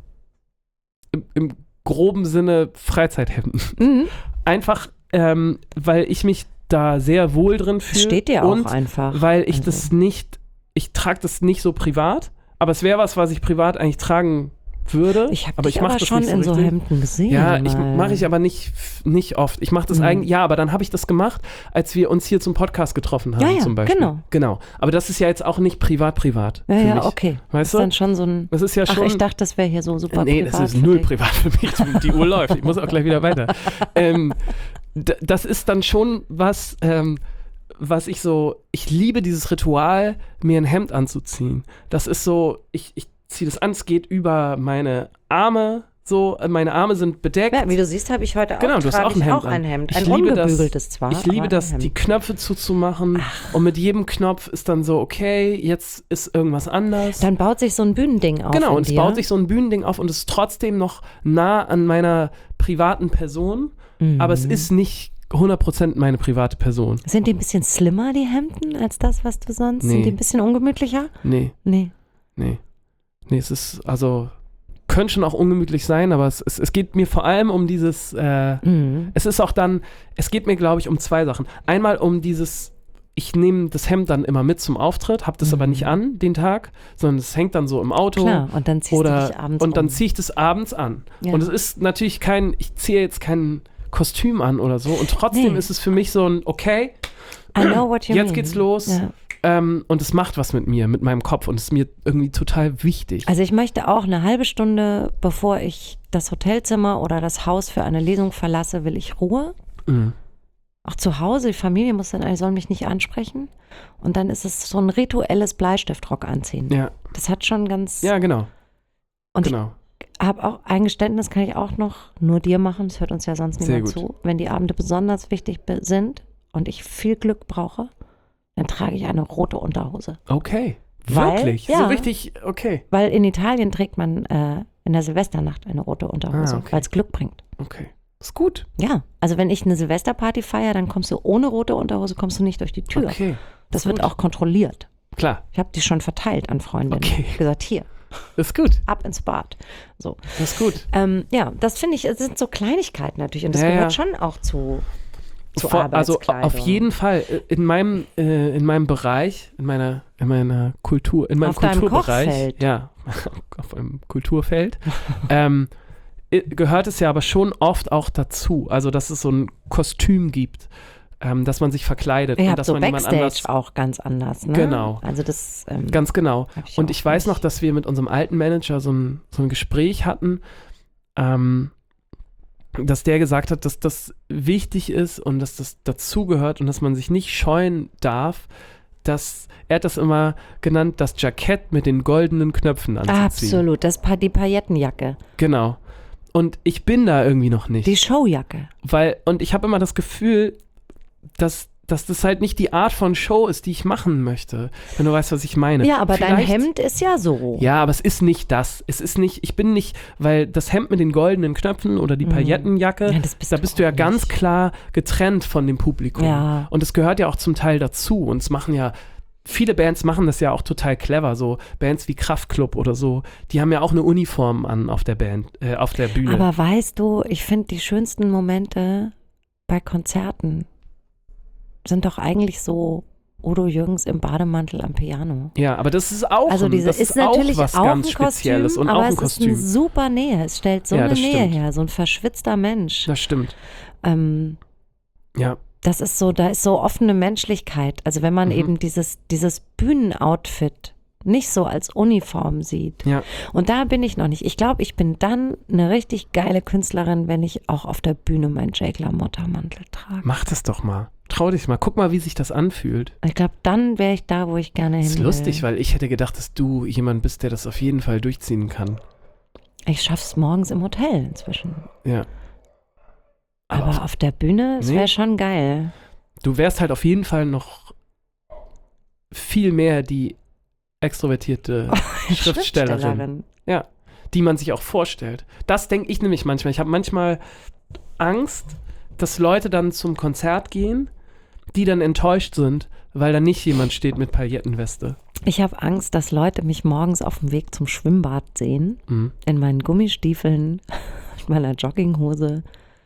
Speaker 1: im, im groben Sinne Freizeithemden.
Speaker 2: Mhm.
Speaker 1: Einfach, ähm, weil ich mich da sehr wohl drin
Speaker 2: Das
Speaker 1: fühle.
Speaker 2: steht dir auch
Speaker 1: und
Speaker 2: einfach.
Speaker 1: weil ich
Speaker 2: Also,
Speaker 1: das nicht, ich trage das nicht so privat, aber es wäre was, was ich privat eigentlich tragen würde.
Speaker 2: Ich habe
Speaker 1: aber
Speaker 2: dich
Speaker 1: ich mach
Speaker 2: aber
Speaker 1: das
Speaker 2: schon
Speaker 1: nicht
Speaker 2: in so
Speaker 1: richtig.
Speaker 2: Hemden gesehen.
Speaker 1: Ja, ich
Speaker 2: mal.
Speaker 1: mache ich aber nicht, nicht oft. Ich mache das
Speaker 2: Mhm.
Speaker 1: eigentlich, ja, aber dann habe ich das gemacht, als wir uns hier zum Podcast getroffen haben,
Speaker 2: Ja, ja,
Speaker 1: zum Beispiel.
Speaker 2: genau.
Speaker 1: Genau. Aber das ist ja jetzt auch nicht privat-privat.
Speaker 2: Ja,
Speaker 1: für
Speaker 2: ja,
Speaker 1: mich.
Speaker 2: okay.
Speaker 1: Weißt
Speaker 2: das ist
Speaker 1: du?
Speaker 2: dann schon so ein.
Speaker 1: Das ist ja
Speaker 2: Ach,
Speaker 1: schon.
Speaker 2: ich dachte, das wäre hier so super
Speaker 1: nee,
Speaker 2: privat.
Speaker 1: das ist
Speaker 2: für
Speaker 1: null
Speaker 2: dich.
Speaker 1: privat für mich. Die Uhr läuft. Ich muss auch gleich wieder weiter. Ähm, d- das ist dann schon was, ähm, was ich so, ich liebe dieses Ritual, mir ein Hemd anzuziehen. Das ist so, ich, ich ziehe das an, es geht über meine Arme, so, meine Arme sind bedeckt.
Speaker 2: Ja, wie du siehst, habe ich heute auch,
Speaker 1: Genau, du hast
Speaker 2: trage
Speaker 1: auch ein
Speaker 2: ich
Speaker 1: Hemd
Speaker 2: auch ein
Speaker 1: an.
Speaker 2: Hemd.
Speaker 1: Ich
Speaker 2: Ein
Speaker 1: liebe das-
Speaker 2: ungebügeltes zwar.
Speaker 1: Ich liebe
Speaker 2: aber
Speaker 1: das,
Speaker 2: ein
Speaker 1: die
Speaker 2: Hemd.
Speaker 1: Knöpfe zuzumachen und mit jedem Knopf ist dann so, okay, jetzt ist irgendwas anders.
Speaker 2: Dann baut sich so ein Bühnending auf.
Speaker 1: Genau,
Speaker 2: in
Speaker 1: und es
Speaker 2: dir.
Speaker 1: baut sich so ein Bühnending auf und es ist trotzdem noch nah an meiner privaten Person,
Speaker 2: Mhm.
Speaker 1: aber es ist nicht hundert Prozent meine private Person.
Speaker 2: Sind die ein bisschen slimmer, die Hemden, als das, was du sonst?
Speaker 1: Nee.
Speaker 2: Sind die ein bisschen ungemütlicher?
Speaker 1: Nee,
Speaker 2: Nee.
Speaker 1: nee. Nee, es ist, also, könnte schon auch ungemütlich sein, aber es, es, es geht mir vor allem um dieses, äh,
Speaker 2: Mhm.
Speaker 1: es ist auch dann, es geht mir, glaube ich, um zwei Sachen. Einmal um dieses, ich nehme das Hemd dann immer mit zum Auftritt, habe das
Speaker 2: Mhm.
Speaker 1: aber nicht an den Tag, sondern es hängt dann so im Auto.
Speaker 2: Klar, und dann ziehst du
Speaker 1: Oder,
Speaker 2: dich abends
Speaker 1: und dann
Speaker 2: um.
Speaker 1: ziehe ich das abends an.
Speaker 2: Ja.
Speaker 1: Und es ist natürlich kein, ich ziehe jetzt kein Kostüm an oder so. Und trotzdem
Speaker 2: Nee.
Speaker 1: ist es für mich so ein, okay,
Speaker 2: I know what you
Speaker 1: jetzt
Speaker 2: mean.
Speaker 1: geht's los.
Speaker 2: Ja.
Speaker 1: Ähm, und es macht was mit mir, mit meinem Kopf. Und es ist mir irgendwie total wichtig.
Speaker 2: Also ich möchte auch eine halbe Stunde, bevor ich das Hotelzimmer oder das Haus für eine Lesung verlasse, will ich Ruhe.
Speaker 1: Mhm.
Speaker 2: Auch zu Hause, die Familie muss dann, soll mich nicht ansprechen. Und dann ist es so ein rituelles Bleistiftrock anziehen.
Speaker 1: Ja,
Speaker 2: Das hat schon ganz...
Speaker 1: ja, genau.
Speaker 2: und
Speaker 1: genau.
Speaker 2: ich habe auch ein Geständnis, kann ich auch noch nur dir machen, das hört uns ja sonst
Speaker 1: Sehr
Speaker 2: niemand
Speaker 1: gut.
Speaker 2: zu. Wenn die Abende besonders wichtig be- sind und ich viel Glück brauche, dann trage ich eine rote Unterhose.
Speaker 1: Okay.
Speaker 2: Weil-
Speaker 1: Wirklich?
Speaker 2: ja.
Speaker 1: So richtig, okay.
Speaker 2: Weil in Italien trägt man äh, in der Silvesternacht eine rote Unterhose,
Speaker 1: Ah, okay.
Speaker 2: weil es Glück bringt.
Speaker 1: Okay. Ist gut.
Speaker 2: Ja, also wenn ich eine Silvesterparty feiere, dann kommst du ohne rote Unterhose, kommst du nicht durch die Tür.
Speaker 1: Okay.
Speaker 2: Das
Speaker 1: ist
Speaker 2: wird
Speaker 1: gut.
Speaker 2: auch kontrolliert.
Speaker 1: Klar.
Speaker 2: Ich habe die schon verteilt an Freundinnen.
Speaker 1: Okay.
Speaker 2: Gesagt, hier,
Speaker 1: Ist gut.
Speaker 2: ab ins Bad. So.
Speaker 1: Ist gut.
Speaker 2: Ähm, ja, das finde ich, es sind so Kleinigkeiten natürlich. Und das
Speaker 1: Ja,
Speaker 2: gehört
Speaker 1: ja.
Speaker 2: schon auch zu, zu
Speaker 1: Vor, also
Speaker 2: Arbeitskleidung.
Speaker 1: auf jeden Fall äh, in meinem äh, in meinem Bereich, in meiner in meiner Kultur, in meinem
Speaker 2: Auf deinem
Speaker 1: Kulturbereich,
Speaker 2: Kochfeld.
Speaker 1: ja, auf einem Kulturfeld, ähm, i- gehört es ja aber schon oft auch dazu, also dass es so ein Kostüm gibt, ähm, dass man sich verkleidet
Speaker 2: Ihr
Speaker 1: und
Speaker 2: habt
Speaker 1: dass
Speaker 2: so
Speaker 1: man jemand
Speaker 2: Backstage
Speaker 1: anders,
Speaker 2: auch ganz anders, ne?
Speaker 1: Genau.
Speaker 2: Also das ähm,
Speaker 1: ganz genau.
Speaker 2: hab ich
Speaker 1: Und
Speaker 2: auch
Speaker 1: ich weiß noch,
Speaker 2: nicht.
Speaker 1: dass wir mit unserem alten Manager so ein, so ein Gespräch hatten, ähm, dass der gesagt hat, dass das wichtig ist und dass das dazugehört und dass man sich nicht scheuen darf, dass, er hat das immer genannt, das Jackett mit den goldenen Knöpfen anzuziehen.
Speaker 2: Absolut, das pa die Paillettenjacke,
Speaker 1: Genau. Und ich bin da irgendwie noch nicht.
Speaker 2: die Showjacke.
Speaker 1: Weil, und ich habe immer das Gefühl, dass dass das halt nicht die Art von Show ist, die ich machen möchte, wenn du weißt, was ich meine.
Speaker 2: Ja, aber dein
Speaker 1: Vielleicht-
Speaker 2: Hemd ist ja so.
Speaker 1: Ja, aber es ist nicht das. Es ist nicht, ich bin nicht, weil das Hemd mit den goldenen Knöpfen oder die Paillettenjacke,
Speaker 2: Ja, das bist
Speaker 1: da
Speaker 2: du
Speaker 1: bist du ja
Speaker 2: auch
Speaker 1: ganz
Speaker 2: nicht.
Speaker 1: klar getrennt von dem Publikum.
Speaker 2: Ja.
Speaker 1: Und es gehört ja auch zum Teil dazu. Und es machen ja, viele Bands machen das ja auch total clever. So Bands wie Kraftklub oder so, die haben ja auch eine Uniform an auf der Band, äh, auf der Bühne.
Speaker 2: Aber weißt du, ich finde die schönsten Momente bei Konzerten sind doch eigentlich so Udo Jürgens im Bademantel am Piano.
Speaker 1: ja, aber das ist auch,
Speaker 2: Also
Speaker 1: ein-
Speaker 2: diese
Speaker 1: das
Speaker 2: ist,
Speaker 1: ist
Speaker 2: natürlich
Speaker 1: auch was
Speaker 2: auch
Speaker 1: ganz
Speaker 2: ein Kostüm,
Speaker 1: Spezielles und
Speaker 2: aber
Speaker 1: auch ein
Speaker 2: es
Speaker 1: Kostüm.
Speaker 2: ist eine super Nähe. Es stellt so
Speaker 1: Ja,
Speaker 2: eine
Speaker 1: das
Speaker 2: Nähe
Speaker 1: stimmt.
Speaker 2: her, so ein verschwitzter Mensch.
Speaker 1: Das stimmt.
Speaker 2: Ähm,
Speaker 1: Ja.
Speaker 2: das ist so, da ist so offene Menschlichkeit. Also wenn man
Speaker 1: Mhm.
Speaker 2: eben dieses, dieses Bühnenoutfit nicht so als Uniform sieht.
Speaker 1: Ja.
Speaker 2: Und da bin ich noch nicht. Ich glaube, ich bin dann eine richtig geile Künstlerin, wenn ich auch auf der Bühne meinen Jake LaMotta-Mantel trage.
Speaker 1: Mach das doch mal. Trau dich mal. Guck mal, wie sich das anfühlt.
Speaker 2: Ich glaube, dann wäre ich da, wo ich gerne hin
Speaker 1: Das ist
Speaker 2: will.
Speaker 1: lustig, weil ich hätte gedacht, dass du jemand bist, der das auf jeden Fall durchziehen kann.
Speaker 2: Ich schaff's morgens im Hotel inzwischen.
Speaker 1: Ja.
Speaker 2: Aber,
Speaker 1: Aber auf,
Speaker 2: auf der Bühne, es
Speaker 1: Nee.
Speaker 2: wäre schon geil.
Speaker 1: du wärst halt auf jeden Fall noch viel mehr die extrovertierte Schriftstellerin, die man sich auch vorstellt. Das denke ich nämlich manchmal. Ich habe manchmal Angst, dass Leute dann zum Konzert gehen, die dann enttäuscht sind, weil da nicht jemand steht mit Paillettenweste.
Speaker 2: Ich habe Angst, dass Leute mich morgens auf dem Weg zum Schwimmbad sehen,
Speaker 1: Mhm.
Speaker 2: in meinen Gummistiefeln, mit meiner Jogginghose,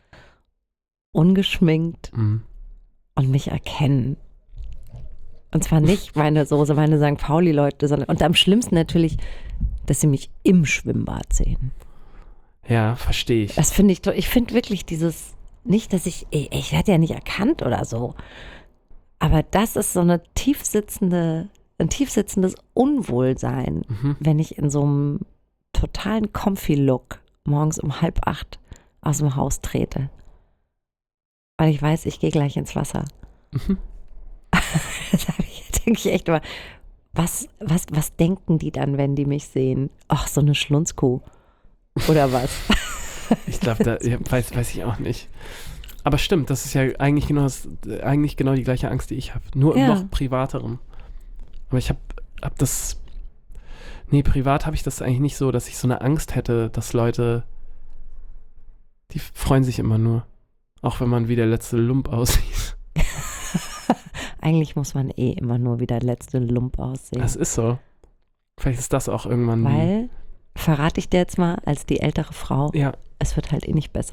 Speaker 2: ungeschminkt
Speaker 1: Mhm.
Speaker 2: und mich erkennen. Und zwar nicht meine Soße, meine Sankt Pauli-Leute, sondern und am schlimmsten natürlich, dass sie mich im Schwimmbad sehen.
Speaker 1: Ja, verstehe ich.
Speaker 2: Das finde ich, to- ich finde wirklich dieses, nicht, dass ich, ich, ich werde ja nicht erkannt oder so, aber das ist so eine tiefsitzende, ein tiefsitzendes Unwohlsein,
Speaker 1: Mhm.
Speaker 2: wenn ich in so einem totalen Comfy-Look morgens um halb acht aus dem Haus trete. Weil ich weiß, ich gehe gleich ins Wasser.
Speaker 1: Mhm.
Speaker 2: Da denke ich echt mal, was, was, was denken die dann, wenn die mich sehen? Ach, so eine Schlunzkuh. Oder was?
Speaker 1: Ich glaube, da ja, weiß, weiß ich auch nicht. Aber stimmt, das ist ja eigentlich genau, das, eigentlich genau die gleiche Angst, die ich habe. Nur im
Speaker 2: Ja.
Speaker 1: noch privaterem. Aber ich habe hab das. Nee, privat habe ich das eigentlich nicht so, dass ich so eine Angst hätte, dass Leute. Die freuen sich immer nur. Auch wenn man wie der letzte Lump aussieht.
Speaker 2: Eigentlich muss man eh immer nur wie der letzte Lump aussehen.
Speaker 1: Das ist so. Vielleicht ist das auch irgendwann.
Speaker 2: Weil, verrate ich dir jetzt mal, als die ältere Frau,
Speaker 1: Die, ja.
Speaker 2: es wird halt eh nicht besser.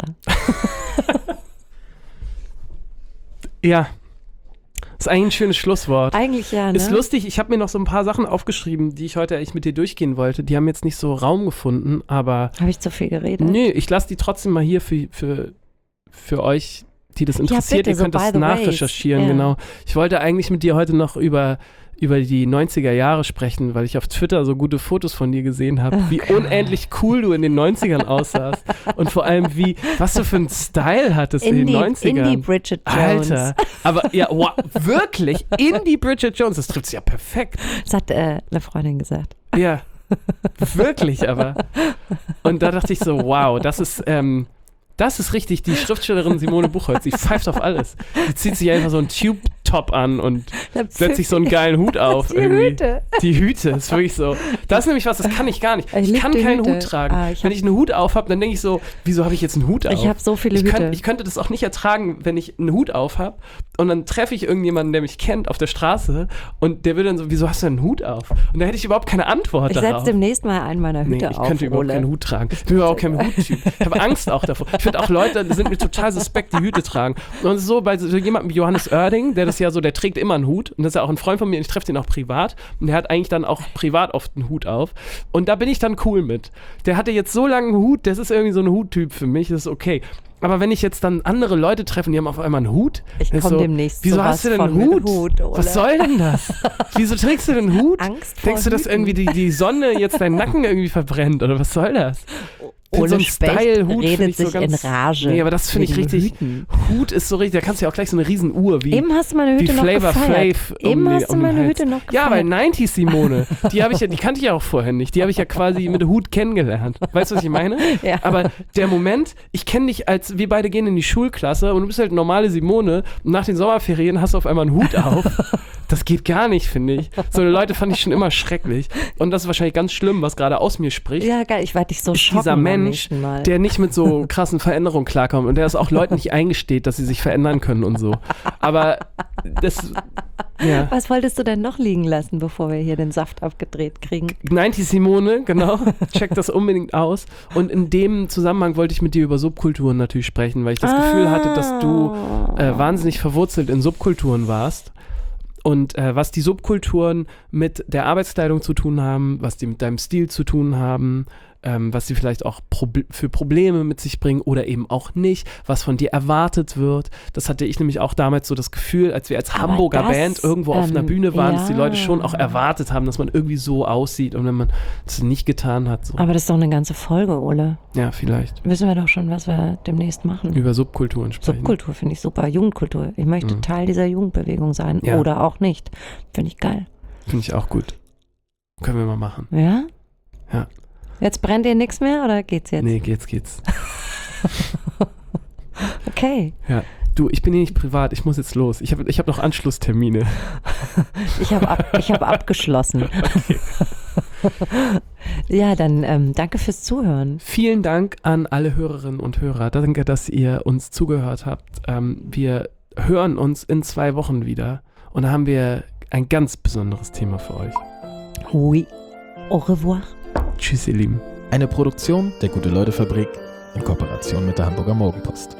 Speaker 1: Ja. Das ist eigentlich ein schönes Schlusswort.
Speaker 2: Eigentlich ja, ne?
Speaker 1: Ist lustig, ich habe mir noch so ein paar Sachen aufgeschrieben, die ich heute eigentlich mit dir durchgehen wollte. Die haben jetzt nicht so Raum gefunden, aber
Speaker 2: Habe ich zu viel geredet?
Speaker 1: nee, ich lasse die trotzdem mal hier für, für, für euch, die das
Speaker 2: Ja,
Speaker 1: interessiert.
Speaker 2: bitte,
Speaker 1: Ihr
Speaker 2: so
Speaker 1: könnt
Speaker 2: by
Speaker 1: das
Speaker 2: the ways.
Speaker 1: nachrecherchieren,
Speaker 2: Ja.
Speaker 1: genau. Ich wollte eigentlich mit dir heute noch über, über die neunziger Jahre sprechen, weil ich auf Twitter so gute Fotos von dir gesehen habe,
Speaker 2: Oh
Speaker 1: wie
Speaker 2: Gott.
Speaker 1: unendlich cool du in den neunzigern aussahst und vor allem wie, was du für einen Style hattest in den
Speaker 2: Indie,
Speaker 1: neunzigern.
Speaker 2: Indie Bridget Jones.
Speaker 1: Alter, aber ja, wow, wirklich, Indie Bridget Jones, das trifft es ja perfekt.
Speaker 2: Das hat äh, eine Freundin gesagt.
Speaker 1: Ja, wirklich aber. Und da dachte ich so, wow, das ist, ähm, das ist richtig die Schriftstellerin Simone Buchholz. Die pfeift auf alles. Die zieht sich einfach so einen Tube-Top an und setzt sich so einen geilen Hut auf.
Speaker 2: Die
Speaker 1: irgendwie.
Speaker 2: Hüte.
Speaker 1: Die Hüte, ist wirklich so. Das ist nämlich was, das kann ich gar nicht.
Speaker 2: Ich
Speaker 1: Ich
Speaker 2: lieb
Speaker 1: kann
Speaker 2: die
Speaker 1: keinen
Speaker 2: Hüte.
Speaker 1: Hut tragen.
Speaker 2: Ah, ich
Speaker 1: wenn
Speaker 2: hab-
Speaker 1: ich einen Hut auf habe, dann denke ich so, wieso habe ich jetzt einen Hut auf?
Speaker 2: Ich habe so viele
Speaker 1: Ich,
Speaker 2: Hüte.
Speaker 1: könnt, ich könnte das auch nicht ertragen, wenn ich einen Hut auf habe und dann treffe ich irgendjemanden, der mich kennt auf der Straße und der will dann so, wieso hast du einen Hut auf? Und da hätte ich überhaupt keine Antwort
Speaker 2: ich
Speaker 1: darauf.
Speaker 2: setze demnächst mal einen meiner
Speaker 1: Nee,
Speaker 2: Hüte
Speaker 1: ich
Speaker 2: auf.
Speaker 1: könnte überhaupt
Speaker 2: Ole.
Speaker 1: keinen Hut tragen. Ich bin überhaupt kein Huttyp. Ich habe Angst auch davor. Ich finde auch Leute, die sind mir total suspekt, die Hüte tragen. Und es ist so bei so jemandem wie Johannes Oerding, der das ja so, der trägt immer einen Hut und das ist ja auch ein Freund von mir und ich treffe den auch privat und der hat eigentlich dann auch privat oft einen Hut auf und da bin ich dann cool mit. Der hatte jetzt so lange einen Hut, das ist irgendwie so ein Huttyp für mich, das ist okay. Aber wenn ich jetzt dann andere Leute treffe und die haben auf einmal einen Hut,
Speaker 2: Ich
Speaker 1: dann ist
Speaker 2: komm
Speaker 1: so,
Speaker 2: demnächst
Speaker 1: wieso
Speaker 2: sowas
Speaker 1: hast du denn
Speaker 2: von
Speaker 1: einen
Speaker 2: mit
Speaker 1: Hut?
Speaker 2: Hut, Ole.
Speaker 1: Was soll denn das? Wieso trägst du denn einen Hut?
Speaker 2: Angst vor
Speaker 1: Denkst du, dass
Speaker 2: Hüten.
Speaker 1: irgendwie die, die Sonne jetzt deinen Nacken irgendwie verbrennt oder was soll das?
Speaker 2: Ole
Speaker 1: so ein
Speaker 2: Specht
Speaker 1: Style-Hut
Speaker 2: redet
Speaker 1: find ich
Speaker 2: sich
Speaker 1: so ganz,
Speaker 2: in Rage.
Speaker 1: Nee, aber das finde ich
Speaker 2: wegen
Speaker 1: richtig.
Speaker 2: Hüten.
Speaker 1: Hut ist so richtig, da kannst du ja auch gleich so eine riesen Uhr wie,
Speaker 2: Eben hast du meine
Speaker 1: wie
Speaker 2: Hüte noch
Speaker 1: Flavor
Speaker 2: gefeiert.
Speaker 1: Flav
Speaker 2: Eben
Speaker 1: um
Speaker 2: hast
Speaker 1: die,
Speaker 2: du
Speaker 1: um den
Speaker 2: meine
Speaker 1: Hals.
Speaker 2: Hüte noch
Speaker 1: Ja, weil
Speaker 2: gefeiert.
Speaker 1: neunziger Simone, die habe ich ja, die kannte ich ja auch vorher nicht. Die habe ich ja quasi mit Hut kennengelernt. Weißt du, was ich meine?
Speaker 2: Ja.
Speaker 1: Aber der Moment, ich kenne dich als, wir beide gehen in die Schulklasse und du bist halt normale Simone und nach den Sommerferien hast du auf einmal einen Hut auf. Das geht gar nicht, finde ich. So eine Leute fand ich schon immer schrecklich. Und das ist wahrscheinlich ganz schlimm, was gerade aus mir spricht.
Speaker 2: Ja, geil, ich werde dich so
Speaker 1: ist
Speaker 2: schocken
Speaker 1: dieser
Speaker 2: beim
Speaker 1: Mensch,
Speaker 2: nächsten Mal.
Speaker 1: der nicht mit so krassen Veränderungen klarkommt und der es auch Leuten nicht eingesteht, dass sie sich verändern können und so. Aber das, ja.
Speaker 2: Was wolltest du denn noch liegen lassen, bevor wir hier den Saft abgedreht kriegen?
Speaker 1: neunziger Simone, genau. Check das unbedingt aus. Und in dem Zusammenhang wollte ich mit dir über Subkulturen natürlich sprechen, weil ich das
Speaker 2: ah.
Speaker 1: Gefühl hatte, dass du äh, wahnsinnig verwurzelt in Subkulturen warst. Und äh, was die Subkulturen mit der Arbeitskleidung zu tun haben, was die mit deinem Stil zu tun haben, ähm, was sie vielleicht auch Proble- für Probleme mit sich bringen oder eben auch nicht, was von dir erwartet wird. Das hatte ich nämlich auch damals so das Gefühl, als wir als
Speaker 2: Aber
Speaker 1: Hamburger
Speaker 2: das,
Speaker 1: Band irgendwo auf einer
Speaker 2: ähm,
Speaker 1: Bühne waren,
Speaker 2: ja.
Speaker 1: dass die Leute schon auch erwartet haben, dass man irgendwie so aussieht und wenn man das nicht getan hat, so.
Speaker 2: Aber das ist doch eine ganze Folge, Ole.
Speaker 1: Ja, vielleicht.
Speaker 2: Wissen wir doch schon, was wir demnächst machen.
Speaker 1: Über Subkulturen sprechen.
Speaker 2: Subkultur finde ich super. Jugendkultur. Ich möchte
Speaker 1: Mhm.
Speaker 2: Teil dieser Jugendbewegung sein.
Speaker 1: Ja.
Speaker 2: Oder auch nicht. Finde ich geil.
Speaker 1: Finde ich auch gut. Können wir mal machen.
Speaker 2: Ja?
Speaker 1: Ja.
Speaker 2: Jetzt brennt dir nichts mehr oder geht's jetzt?
Speaker 1: Nee, geht's, geht's.
Speaker 2: Okay.
Speaker 1: Ja. Du, ich bin hier nicht privat, ich muss jetzt los. Ich habe ich hab noch Anschlusstermine.
Speaker 2: Ich habe ab, ich hab abgeschlossen. Okay. Ja, dann ähm, danke fürs Zuhören.
Speaker 1: Vielen Dank an alle Hörerinnen und Hörer. Danke, dass ihr uns zugehört habt. Ähm, wir hören uns in zwei Wochen wieder und da haben wir ein ganz besonderes Thema für euch.
Speaker 2: Oui. Au revoir.
Speaker 1: Tschüss, ihr Lieben.
Speaker 3: Eine Produktion der Gute-Leute-Fabrik in Kooperation mit der Hamburger Morgenpost.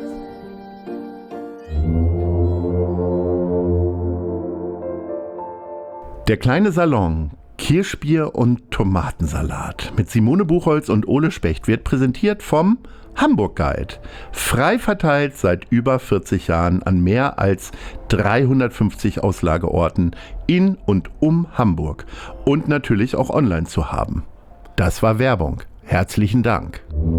Speaker 5: Der kleine Salon, Kirschbier und Tomatensalat mit Simone Buchholz und Ole Specht wird präsentiert vom Hamburg Guide. Frei verteilt seit über vierzig Jahren an mehr als dreihundertfünfzig Auslageorten in und um Hamburg und natürlich auch online zu haben. Das war Werbung. Herzlichen Dank.